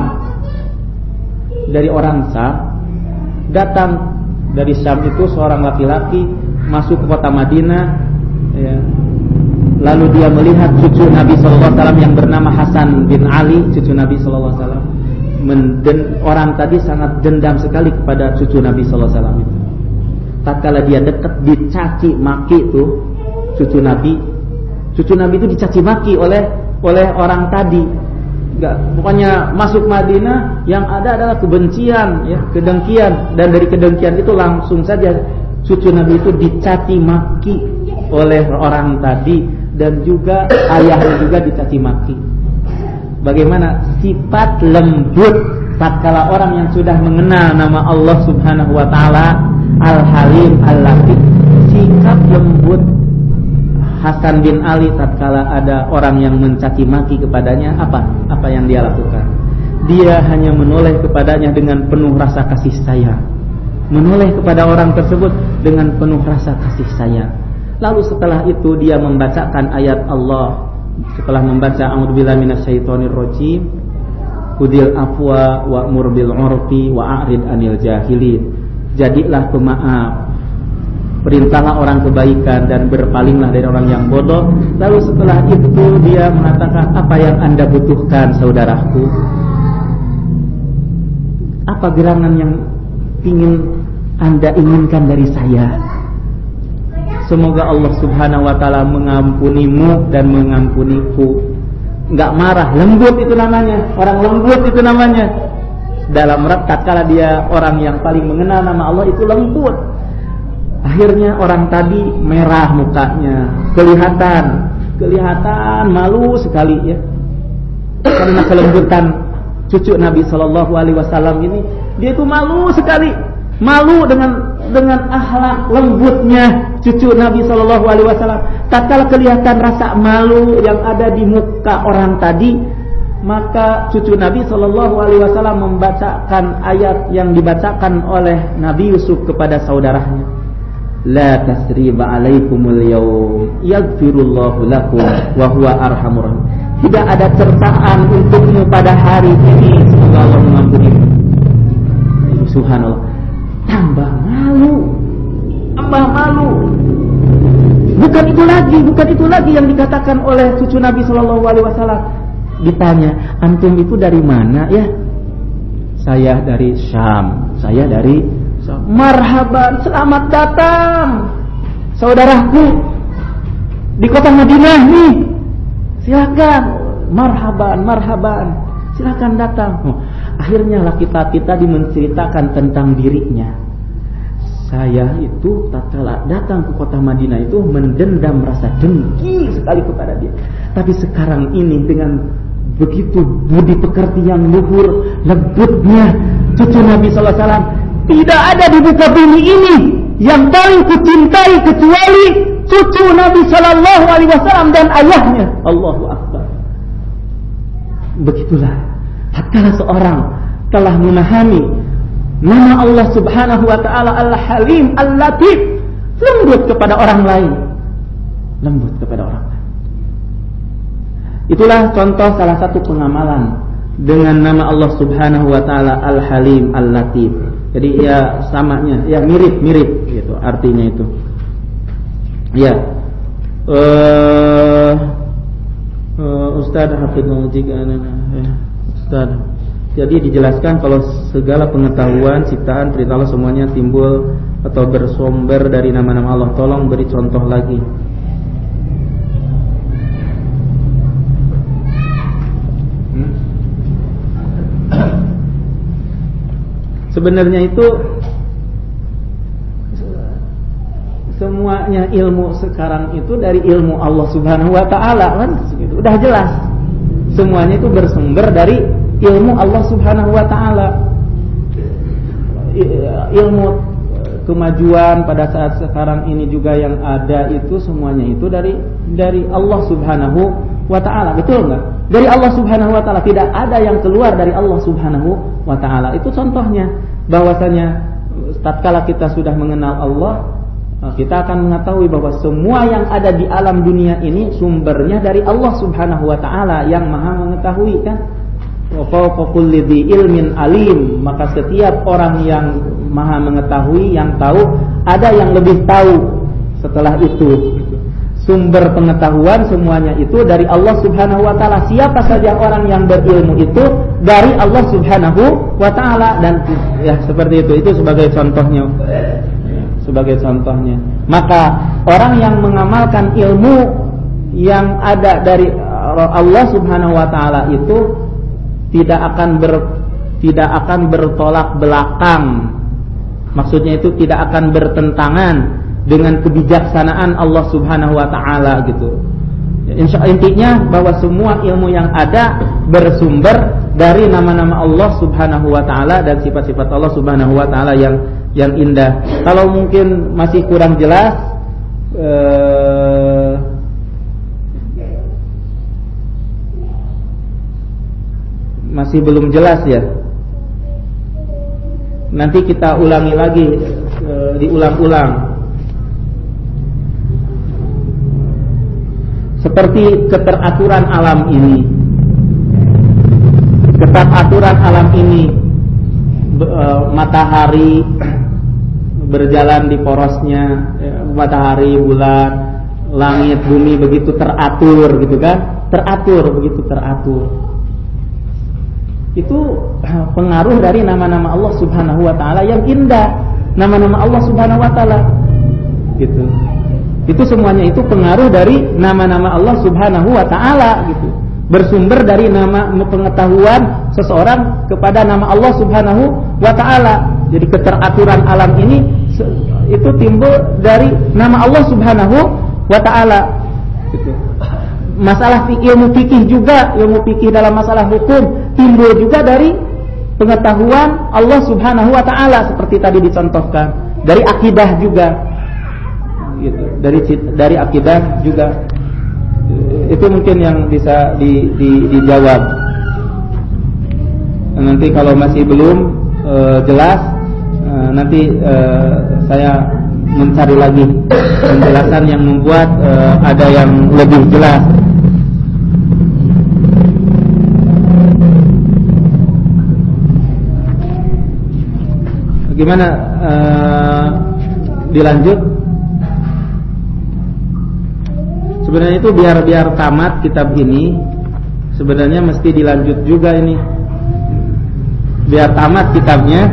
Datang dari Syam itu seorang laki-laki masuk ke kota Madinah, ya. Lalu dia melihat cucu Nabi sallallahu alaihi wasallam yang bernama Hasan bin Ali, cucu Nabi sallallahu alaihi wasallam. Orang tadi sangat dendam sekali kepada cucu Nabi sallallahu alaihi wasallam itu. Tatkala dia dekat, dicaci maki itu cucu Nabi itu dicaci maki oleh orang tadi. Pokoknya masuk Madinah yang ada adalah kebencian, ya, kedengkian, dan dari kedengkian itu langsung saja cucu Nabi itu dicaci maki oleh orang tadi, dan juga ayahnya juga dicaci maki. Bagaimana sifat lembut tatkala orang yang sudah mengenal nama Allah Subhanahu wa taala Al-Halim, Al-Latif, sikap lembut Hasan bin Ali tatkala ada orang yang mencaci maki kepadanya, apa yang dia lakukan? Dia hanya menoleh kepadanya dengan penuh rasa kasih sayang. Menoleh kepada orang tersebut dengan penuh rasa kasih sayang. Lalu setelah itu dia membacakan ayat Allah. Setelah membaca a'udzubillahi minasyaitonir rajim, khudil afwa wa'mur bil 'urfi wa'rid 'anil jahilin. Jadilah pemaaf, perintahlah orang kebaikan dan berpalinglah dari orang yang bodoh. Lalu setelah itu dia mengatakan, apa yang Anda butuhkan saudaraku? Apa gerangan yang ingin Anda inginkan dari saya? Semoga Allah Subhanahu wa taala mengampunimu dan mengampuniku. Enggak marah, lembut itu namanya. Orang lembut itu namanya. Dalam tatkala dia orang yang paling mengenal nama Allah itu lembut. Akhirnya orang tadi merah mukanya, kelihatan malu sekali, ya. karena kelembutan cucu Nabi Shallallahu Alaihi Wasallam ini, dia itu malu sekali, malu dengan akhlak lembutnya cucu Nabi Shallallahu Alaihi Wasallam. Tatkala kelihatan rasa malu yang ada di muka orang tadi, maka cucu Nabi Shallallahu Alaihi Wasallam membacakan ayat yang dibacakan oleh Nabi Yusuf kepada saudaranya. La tasriba alaikumul yawm yaghfirullahu lakum wa huwa arhamur rahim. Tidak ada cercaan untukmu pada hari ini, semoga Allah mengampuni. Subhanallah. Tambah malu. Bukan itu lagi yang dikatakan oleh cucu Nabi Shallallahu Alaihi Wasallam. Ditanya, antum itu dari mana ya? Saya dari Syam. Marhaban, selamat datang saudaraku di kota Madinah nih. Silakan, marhaban. Silakan datang. Akhirnya laki-laki tadi menceritakan tentang dirinya. Saya itu tatkala datang ke kota Madinah itu mendendam rasa dengki sekali kepada dia. Tapi sekarang ini dengan begitu budi pekerti yang luhur, lembutnya cucu Nabi sallallahu alaihi wasallam, tidak ada di muka bumi ini yang paling kucintai kecuali cucu Nabi sallallahu alaihi wasallam dan ayahnya. Allahu akbar. Begitulah tatkala seorang telah memahami nama Allah Subhanahu wa taala Al-Halim, Al-Latif, lembut kepada orang lain. Itulah contoh salah satu pengamalan dengan nama Allah Subhanahu wa taala Al-Halim, Al-Latif. Jadi ya samanya, ya mirip gitu artinya itu. Ya. Ustaz Hafidhul Ustaz. Jadi dijelaskan kalau segala pengetahuan, ciptaan, perintah Allah semuanya timbul atau bersumber dari nama-nama Allah. Tolong beri contoh lagi. Sebenarnya itu semuanya ilmu sekarang itu dari ilmu Allah Subhanahu wa taala kan, gitu. Udah jelas. Semuanya itu bersumber dari ilmu Allah Subhanahu wa taala. Ilmu kemajuan pada saat sekarang ini juga yang ada itu semuanya itu dari Allah Subhanahu wa taala, betul enggak? Dari Allah Subhanahu wa taala, tidak ada yang keluar dari Allah Subhanahu wa taala. Itu contohnya bahwasanya tatkala kita sudah mengenal Allah, kita akan mengetahui bahwa semua yang ada di alam dunia ini sumbernya dari Allah Subhanahu wa taala yang Maha mengetahui kan. Wa fawqa kulli dzi ilmin alim, maka setiap orang yang Maha mengetahui, yang tahu, ada yang lebih tahu setelah itu. Sumber pengetahuan semuanya itu dari Allah Subhanahu wa taala. Siapa saja orang yang berilmu itu dari Allah Subhanahu wa taala, dan ya seperti itu. Itu sebagai contohnya. Maka orang yang mengamalkan ilmu yang ada dari Allah Subhanahu wa taala itu tidak akan bertolak belakang. Maksudnya itu tidak akan bertentangan dengan kebijaksanaan Allah Subhanahu wa taala gitu. Intinya bahwa semua ilmu yang ada bersumber dari nama-nama Allah Subhanahu wa taala dan sifat-sifat Allah Subhanahu wa taala yang indah. Kalau mungkin masih kurang jelas, masih belum jelas ya, nanti kita ulangi lagi, diulang-ulang. Seperti keteraturan alam ini, matahari berjalan di porosnya, matahari, bulan, langit, bumi begitu teratur gitu kan, begitu teratur. Itu pengaruh dari nama-nama Allah Subhanahu wa taala yang indah, nama-nama Allah Subhanahu wa taala gitu. Itu semuanya itu pengaruh dari nama-nama Allah Subhanahu wa taala gitu. Bersumber dari nama pengetahuan seseorang kepada nama Allah Subhanahu wa taala. Jadi keteraturan alam ini itu timbul dari nama Allah Subhanahu wa taala gitu. masalah ilmu fikih juga, ilmu fikih dalam masalah hukum timbul juga dari pengetahuan Allah Subhanahu wa taala seperti tadi dicontohkan. Dari akidah juga. Gitu. Dari akidah juga. Itu mungkin yang bisa dijawab. Nanti kalau masih belum jelas, nanti saya mencari lagi penjelasan yang membuat ada yang lebih jelas. Gimana dilanjut? Sebenarnya itu biar tamat kitab ini, sebenarnya mesti dilanjut juga ini. Biar tamat kitabnya,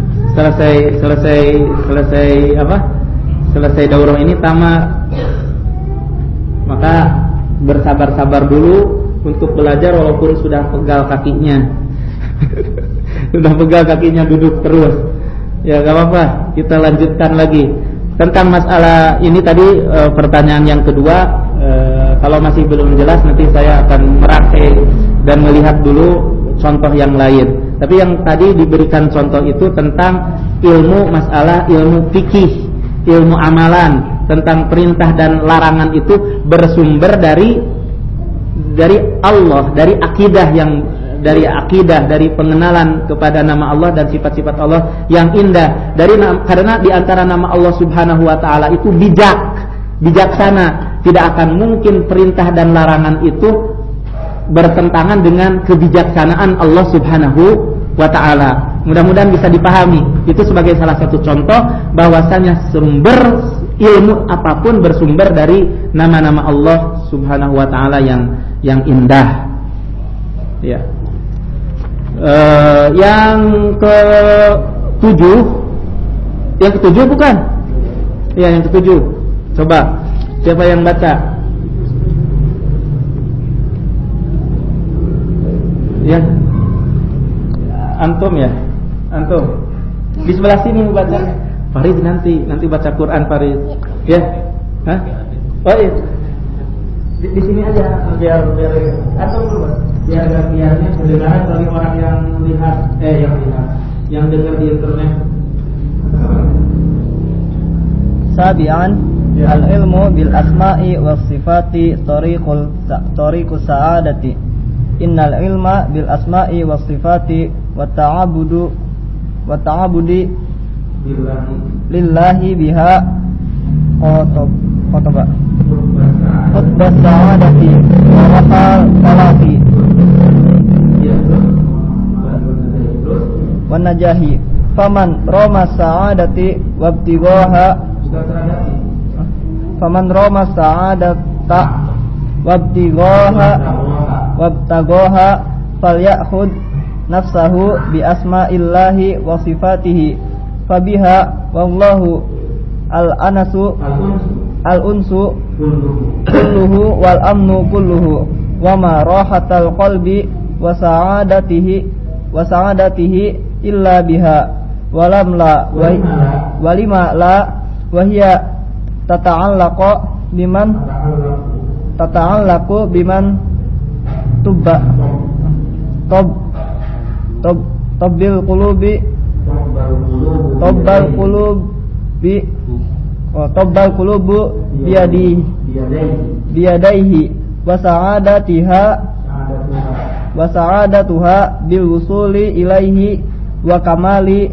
selesai daurah ini tamat. Maka bersabar-sabar dulu untuk belajar walaupun sudah pegal kakinya. Sudah pegal kakinya duduk terus. Ya gak apa-apa, kita lanjutkan lagi tentang masalah ini tadi. Pertanyaan yang kedua, kalau masih belum jelas nanti saya akan merangkai dan melihat dulu contoh yang lain. Tapi yang tadi diberikan contoh itu tentang ilmu masalah ilmu fikih, ilmu amalan, tentang perintah dan larangan itu bersumber dari Allah, dari akidah dari pengenalan kepada nama Allah dan sifat-sifat Allah yang indah. Karena di antara nama Allah Subhanahu wa taala itu bijaksana. Tidak akan mungkin perintah dan larangan itu bertentangan dengan kebijaksanaan Allah Subhanahu wa taala. Mudah-mudahan bisa dipahami. Itu sebagai salah satu contoh bahwasanya sumber ilmu apapun bersumber dari nama-nama Allah Subhanahu wa taala yang indah. Ya. Yang ketujuh bukan? Ya, yang ketujuh. Coba siapa yang baca? Ya, antum ya, antum. Di sebelah sini baca. Farid nanti baca Quran Farid. Ya, hah? Oh iya. Di sini aja biar antum dulu. Biarnya kedengaran dari orang yang dengar di internet. Sabi'an, al-ilmu bil asma'i was sifati tariqus sa'adati. Innal ilma bil asma'i was sifati wa ta'abudi lillahi biha qutbas sa'adati wa rafal falahi wa najahi. Faman rama sa'adati wabtighaha wabtaghaha falyakhud nafsahu bi asma'illahi wa sifatihi fabiha wallahu al-unsu kulluhu wal amnu kulluhu wa ma rahatal qalbi wa sa'adatihi illa biha walima la wa hiya tata'allaqu biman tabbil qulubu biyadaihi wa sa'adatuha bil wusuli ilaihi wa kamali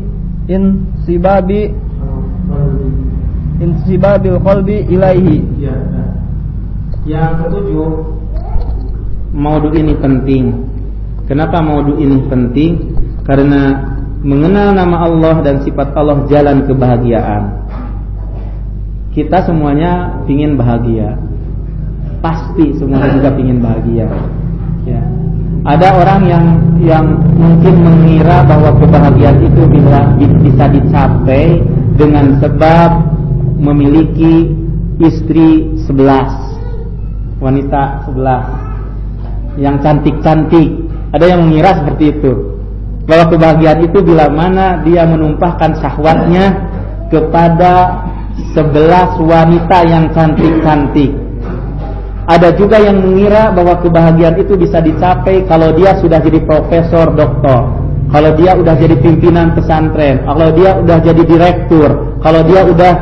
insibabil qalbi ilaihi. Yang ketujuh, maudhu ini penting. Kenapa maudhu ini penting? Karena mengenal nama Allah dan sifat Allah jalan kebahagiaan. Kita semuanya ingin bahagia. Pasti semuanya juga ingin bahagia. Ya. Ada orang yang mungkin mengira bahwa kebahagiaan itu bisa dicapai dengan sebab memiliki istri 11, wanita 11 yang cantik-cantik. Ada yang mengira seperti itu, bahwa kebahagiaan itu bila mana dia menumpahkan syahwatnya kepada 11 wanita yang cantik-cantik. Ada juga yang mengira bahwa kebahagiaan itu bisa dicapai kalau dia sudah jadi profesor, doktor, kalau dia udah jadi pimpinan pesantren, kalau dia udah jadi direktur, kalau dia udah.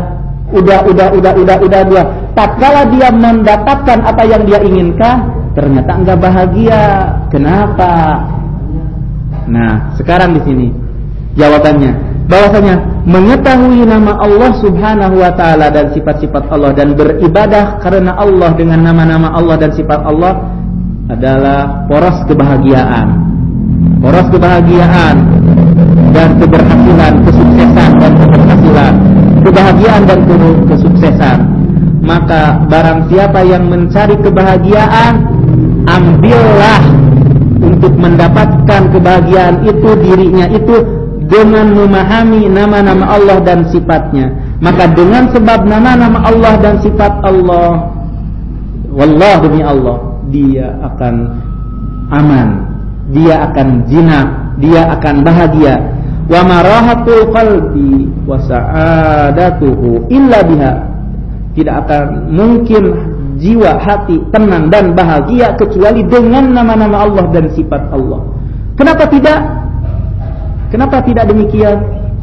Tatkala dia mendapatkan apa yang dia inginkan, ternyata enggak bahagia. Kenapa? Nah, sekarang di sini jawabannya, bahwasanya mengetahui nama Allah Subhanahu wa taala dan sifat-sifat Allah dan beribadah karena Allah dengan nama-nama Allah dan sifat Allah adalah poros kebahagiaan. Poros kebahagiaan dan keberhasilan, kesuksesan dan keberhasilan, kebahagiaan dan kesuksesan. Maka barang siapa yang mencari kebahagiaan, ambillah untuk mendapatkan kebahagiaan itu dirinya itu dengan memahami nama-nama Allah dan sifatnya. Maka dengan sebab nama-nama Allah dan sifat Allah, wallah demi Allah, dia akan aman, dia akan jinak, dia akan bahagia. Wa marahatul qalbi wa sa'adatuhu illa biha. Tidak akan mungkin jiwa, hati tenang dan bahagia kecuali dengan nama-nama Allah dan sifat Allah. Kenapa tidak? Kenapa tidak demikian?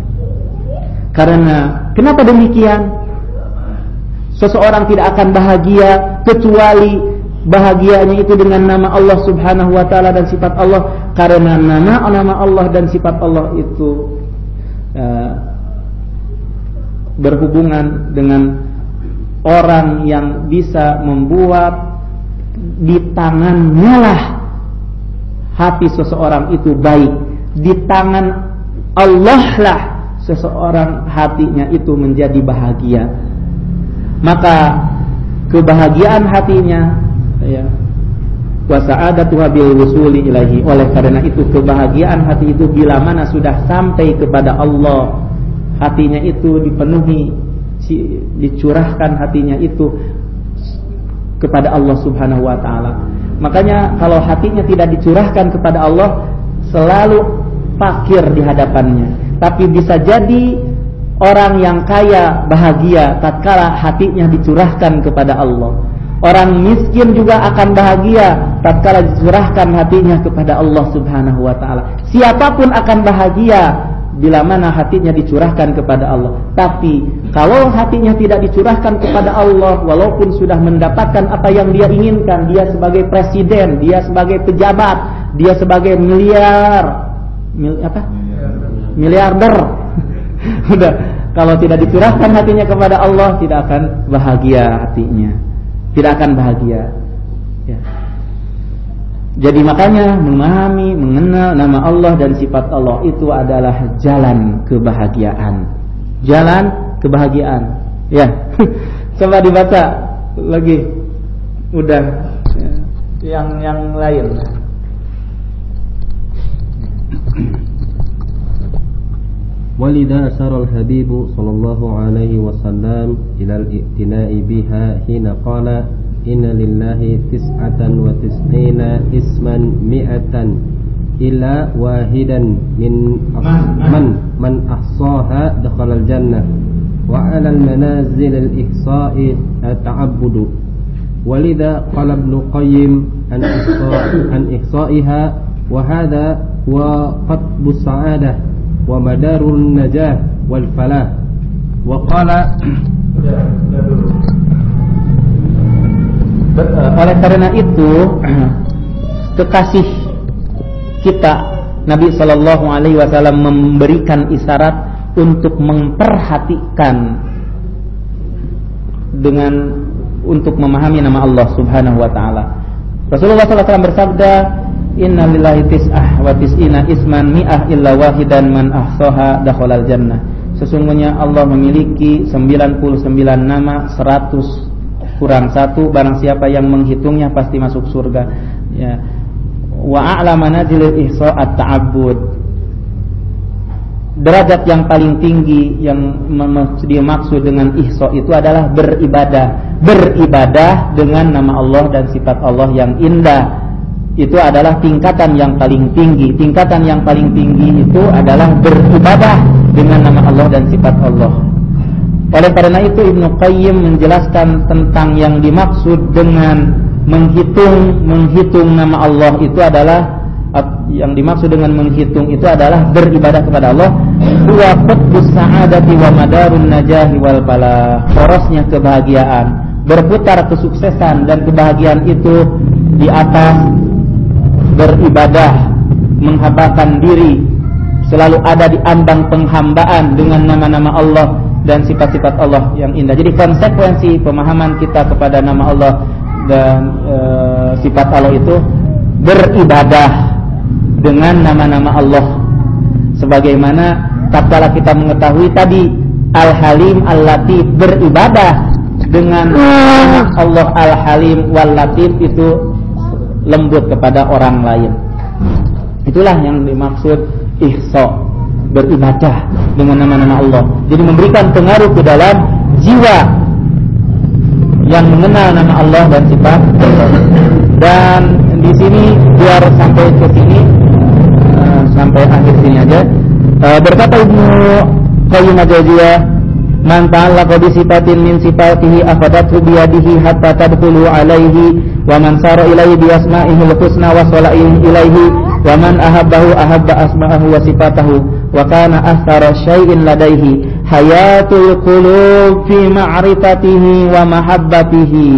Karena kenapa demikian? Seseorang tidak akan bahagia kecuali bahagianya itu dengan nama Allah Subhanahu wa taala dan sifat Allah, karena nama-nama Allah dan sifat Allah itu berhubungan dengan orang yang bisa membuat di tangannya lah hati seseorang itu baik. Di tangan Allah lah seseorang hatinya itu menjadi bahagia. Maka kebahagiaan hatinya, ya, wa sa'adatuha bil wusuli ilaihi. Oleh karena itu kebahagiaan hati itu bila mana sudah sampai kepada Allah, hatinya itu dipenuhi, dicurahkan hatinya itu kepada Allah Subhanahu wa taala. Makanya kalau hatinya tidak dicurahkan kepada Allah, selalu fakir di hadapannya. Tapi bisa jadi orang yang kaya bahagia tatkala hatinya dicurahkan kepada Allah. Orang miskin juga akan bahagia tatkala dicurahkan hatinya kepada Allah Subhanahu wa taala. Siapapun akan bahagia bila mana hatinya dicurahkan kepada Allah. Tapi kalau hatinya tidak dicurahkan kepada Allah, walaupun sudah mendapatkan apa yang dia inginkan, dia sebagai presiden, dia sebagai pejabat, dia sebagai miliarder. Udah, kalau tidak dicurahkan hatinya kepada Allah, tidak akan bahagia hatinya. Tidak akan bahagia. Ya. Jadi makanya memahami, mengenal nama Allah dan sifat Allah itu adalah jalan kebahagiaan. Jalan kebahagiaan. Ya. Coba dibaca lagi. Udah. Ya. Yang lain. Walidha asyara al-habibu sallallahu alaihi wasallam ila al-i'tina'i biha hina qala inna lillahi tis'atan wa tis'ina isman mi'atan illa wahidan min man ahsaha dakhala al-jannah wa 'ala al-manazil al-ihsa'i ta'abbudu. Walidha qala Ibnu Qayyim an ihsa'iha wa hadha wa qatbu sa'adah wa madarul najah wal falah. Wa qala oleh karena itu kekasih kita Nabi sallallahu alaihi wasallam memberikan isyarat untuk memperhatikan dengan untuk memahami nama Allah Subhanahu wa taala. Rasulullah sallallahu alaihi wasallam bersabda, inna lillahi tis'ah wa tis'ina isman mi'ah illa wahidan man ahsaha dakhalal jannah. Sesungguhnya Allah memiliki 99 nama, 100 kurang 1, barang siapa yang menghitungnya pasti masuk surga. Ya. Wa a'la manazilil ihsa at-ta'abbud. Derajat yang paling tinggi yang dimaksud dengan ihsa itu adalah beribadah. Beribadah dengan nama Allah dan sifat Allah yang indah. Itu adalah tingkatan yang paling tinggi. Tingkatan yang paling tinggi itu adalah beribadah dengan nama Allah dan sifat Allah. Oleh karena itu Ibnu Qayyim menjelaskan tentang yang dimaksud dengan menghitung nama Allah itu adalah, yang dimaksud dengan menghitung itu adalah beribadah kepada Allah, huwa qutbus sa'adati wa madarun najahi wal falah, porosnya kebahagiaan, berputar kesuksesan dan kebahagiaan itu di atas beribadah, menghambakan diri, selalu ada di ambang penghambaan dengan nama-nama Allah dan sifat-sifat Allah yang indah. Jadi konsekuensi pemahaman kita kepada nama Allah dan sifat Allah itu beribadah dengan nama-nama Allah, sebagaimana tatkala kita mengetahui tadi Al-Halim Al-Latif, beribadah dengan nama Allah Al-Halim Wal-Latif itu lembut kepada orang lain. Itulah yang dimaksud ihsa, beribadah dengan nama-nama Allah. Jadi memberikan pengaruh ke dalam jiwa yang mengenal nama Allah dan sifat Allah. Dan di sini biar sampai ke sini, sampai akhir sini aja. Berkata Ibnu Qayyim al-Jauziyah, man ta'allaqa bi sifatin min sifatihi afadathu bi yadihi hatta tadkhulu alaihi, wa man sara ilaihi bi asma'ihil husna wa salaihi ilaihi, wa man ahabbahu ahabba asma'ahu wa sifatahu, wa kana asthara syai'in ladaihi hayatul qulub fi ma'rifatihi wa mahabbatihi,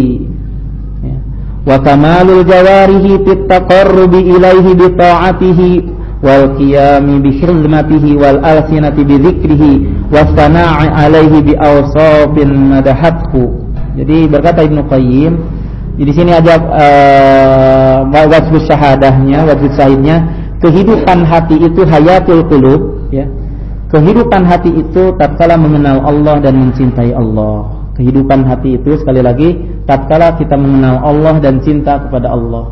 wa kamalul jawarihi fit taqarrubi ilaihi bi ta'atihi wal qiyami bi khidmatihi wal alsinati bi dzikrihi was sana'i alaihi bi awsafin madahathu. Jadi berkata Ibnu Qayyim, di sini ada wajib syahadahnya, wajib syahidnya, kehidupan hati itu hayatul qulub, ya. Kehidupan hati itu tatkala mengenal Allah dan mencintai Allah. Kehidupan hati itu sekali lagi tatkala kita mengenal Allah dan cinta kepada Allah.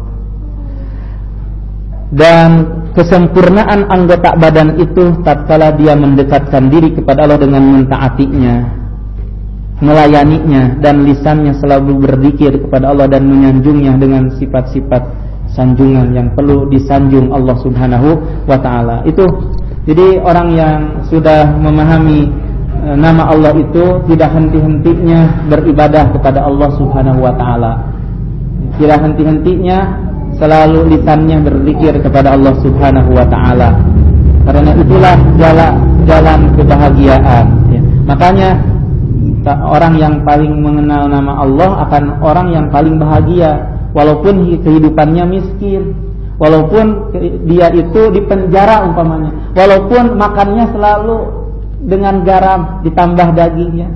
Dan kesempurnaan anggota badan itu tatkala dia mendekatkan diri kepada Allah dengan mentaatinya, melayaninya, dan lisannya selalu berzikir kepada Allah dan menyanjungnya dengan sifat-sifat sanjungan yang perlu disanjung Allah Subhanahu wa taala. Itu jadi orang yang sudah memahami nama Allah itu tidak henti-hentinya beribadah kepada Allah Subhanahu wa taala. Tidak henti-hentinya selalu lisannya berzikir kepada Allah Subhanahu wa taala. Karena itulah jalan kebahagiaan, ya. Makanya orang yang paling mengenal nama Allah akan orang yang paling bahagia, walaupun kehidupannya miskin, walaupun dia itu di penjara umpamanya, walaupun makannya selalu dengan garam ditambah dagingnya.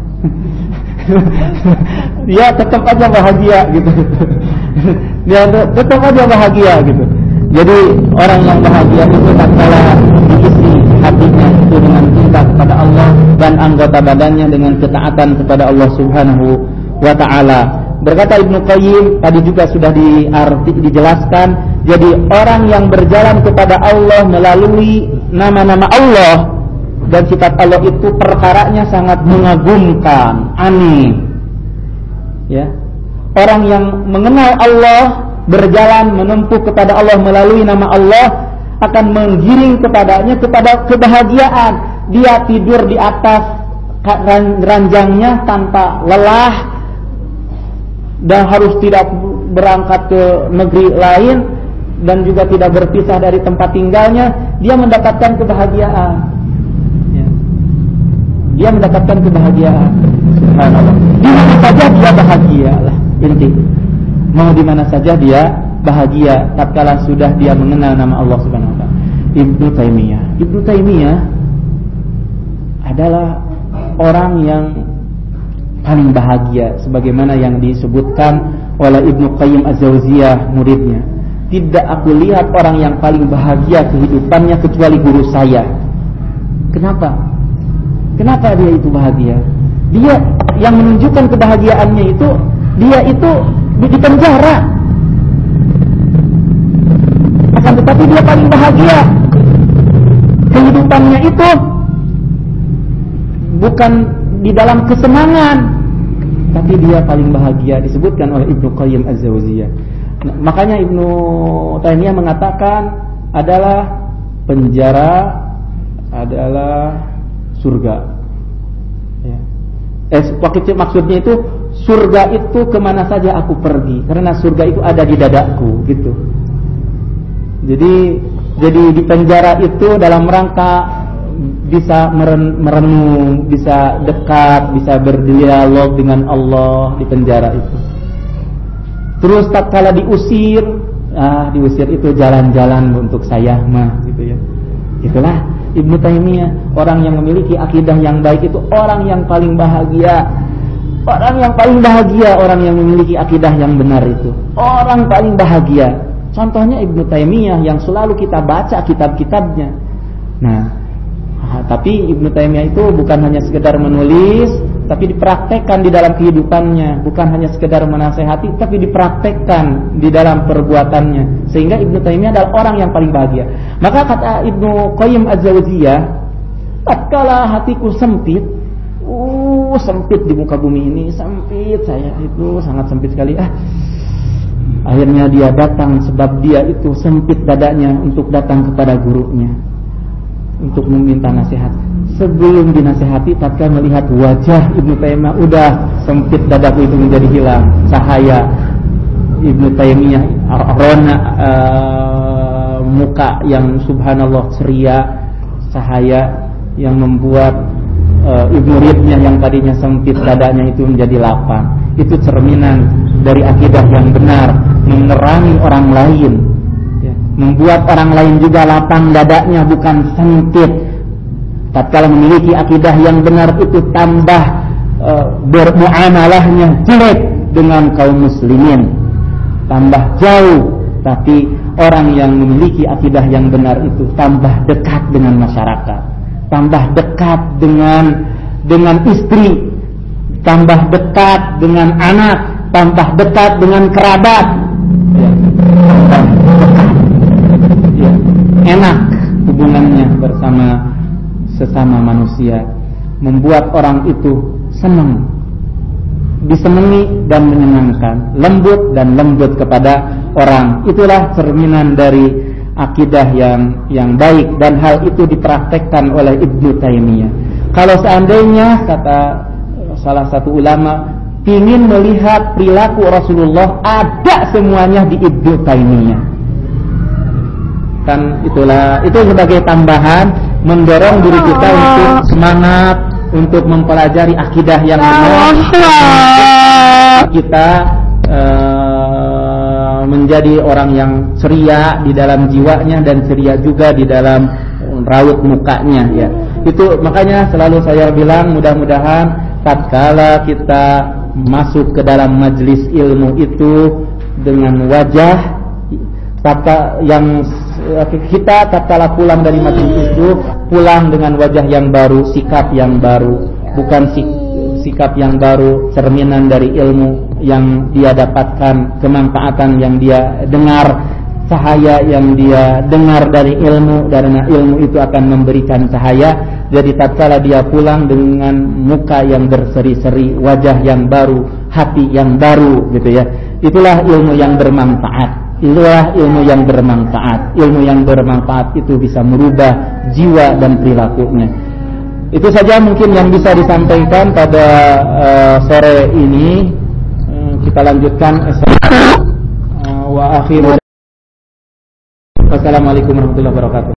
Dia tetap aja bahagia gitu. Dia tetap aja bahagia gitu. Jadi orang yang bahagia itu tatkala diisi hatinya itu dengan cinta kepada Allah dan anggota badannya dengan ketaatan kepada Allah Subhanahu wa taala. Berkata Ibnu Qayyim, tadi juga sudah dijelaskan, jadi orang yang berjalan kepada Allah melalui nama-nama Allah dan sifat Allah itu perkaranya sangat mengagumkan, aneh. Ya. Orang yang mengenal Allah, berjalan menempuh kepada Allah melalui nama Allah akan menggiring kepadanya kepada kebahagiaan. Dia tidur di atas ranjangnya tanpa lelah dan harus tidak berangkat ke negeri lain dan juga tidak berpisah dari tempat tinggalnya. Dia mendapatkan kebahagiaan. Dia mendapatkan kebahagiaan. Subhanallah. Di mana saja dia bahagia lah. Inti. Mau di mana saja dia bahagia tatkala sudah dia mengenal nama Allah Subhanahu wa taala. Ibnu Taimiyah adalah orang yang paling bahagia sebagaimana yang disebutkan oleh Ibnu Qayyim al-Jauziyah muridnya. Tidak aku lihat orang yang paling bahagia kehidupannya kecuali guru saya. Kenapa? Kenapa dia itu bahagia? Dia yang menunjukkan kebahagiaannya itu dia itu di penjara. Akan tetapi dia paling bahagia. Kehidupannya itu bukan di dalam kesenangan, tapi dia paling bahagia, disebutkan oleh Ibnu Qayyim al-Jauziyah. Nah, makanya Ibnu Taimiyah mengatakan adalah penjara adalah surga. Ya. Maksudnya itu surga itu kemana saja aku pergi, karena surga itu ada di dadaku gitu. Jadi di penjara itu dalam rangka bisa merenung, bisa dekat, bisa berdialog dengan Allah di penjara itu. Terus tatkala diusir itu jalan-jalan untuk saya mah gitu ya. Itulah Ibnu Taimiyah, orang yang memiliki akidah yang baik itu orang yang paling bahagia. Orang yang paling bahagia, orang yang memiliki akidah yang benar itu. Orang paling bahagia. Contohnya Ibnu Taimiyah yang selalu kita baca kitab-kitabnya. Nah, tapi Ibnu Taimiyah itu bukan hanya sekedar menulis, tapi dipraktekkan di dalam kehidupannya. Bukan hanya sekedar menasehati, tapi dipraktekkan di dalam perbuatannya. Sehingga Ibnu Taimiyah adalah orang yang paling bahagia. Maka kata Ibnu Qayyim Az-Jauziyah, tatkala hatiku sempit, sempit di muka bumi ini, sempit saya itu sangat sempit sekali. Akhirnya dia datang, sebab dia itu sempit dadanya untuk datang kepada gurunya untuk meminta nasihat. Sebelum dinasihati, tatkala melihat wajah Ibnu Taimiyah, udah sempit dadaku itu menjadi hilang. Cahaya Ibnu Taimiyah, rona muka yang subhanallah ceria, cahaya yang membuat Ibnu Ridnya yang tadinya sempit dadanya itu menjadi lapang. Itu cerminan dari akidah yang benar, menerangi orang lain, ya, membuat orang lain juga lapang dadanya, bukan sempit. Tatkala memiliki akidah yang benar itu tambah bermuamalahnya jelek dengan kaum muslimin, tambah jauh. Tapi orang yang memiliki akidah yang benar itu tambah dekat dengan masyarakat, tambah dekat dengan istri, tambah dekat dengan anak, tambah dekat dengan kerabat, ya, tambah dekat, ya, enak hubungannya bersama sesama manusia, membuat orang itu senang, disenangi dan menyenangkan, lembut dan lembut kepada orang. Itulah cerminan dari akidah yang baik, dan hal itu dipraktekkan oleh Ibnu Taimiyah. Kalau seandainya, kata salah satu ulama, ingin melihat perilaku Rasulullah, ada semuanya di Ibnu Taimiyah. Kan itu sebagai tambahan mendorong diri kita untuk semangat untuk mempelajari akidah yang benar. Kita menjadi orang yang ceria di dalam jiwanya dan ceria juga di dalam raut mukanya, ya. Itu makanya selalu saya bilang, mudah-mudahan tatkala kita masuk ke dalam majelis ilmu itu dengan wajah yang kita tatkala pulang dari majelis itu pulang dengan wajah yang baru, sikap yang baru, bukan sikap yang baru, cerminan dari ilmu yang dia dapatkan, kemanfaatan yang dia dengar, cahaya yang dia dengar dari ilmu, karena ilmu itu akan memberikan cahaya. Jadi tatkala dia pulang dengan muka yang berseri-seri, wajah yang baru, hati yang baru, gitu ya. Itulah ilmu yang bermanfaat. Itulah ilmu yang bermanfaat. Ilmu yang bermanfaat itu bisa merubah jiwa dan perilakunya. Itu saja mungkin yang bisa disampaikan pada sore ini. Kita lanjutkan. Wa akhiru. Wassalamualaikum warahmatullahi wabarakatuh.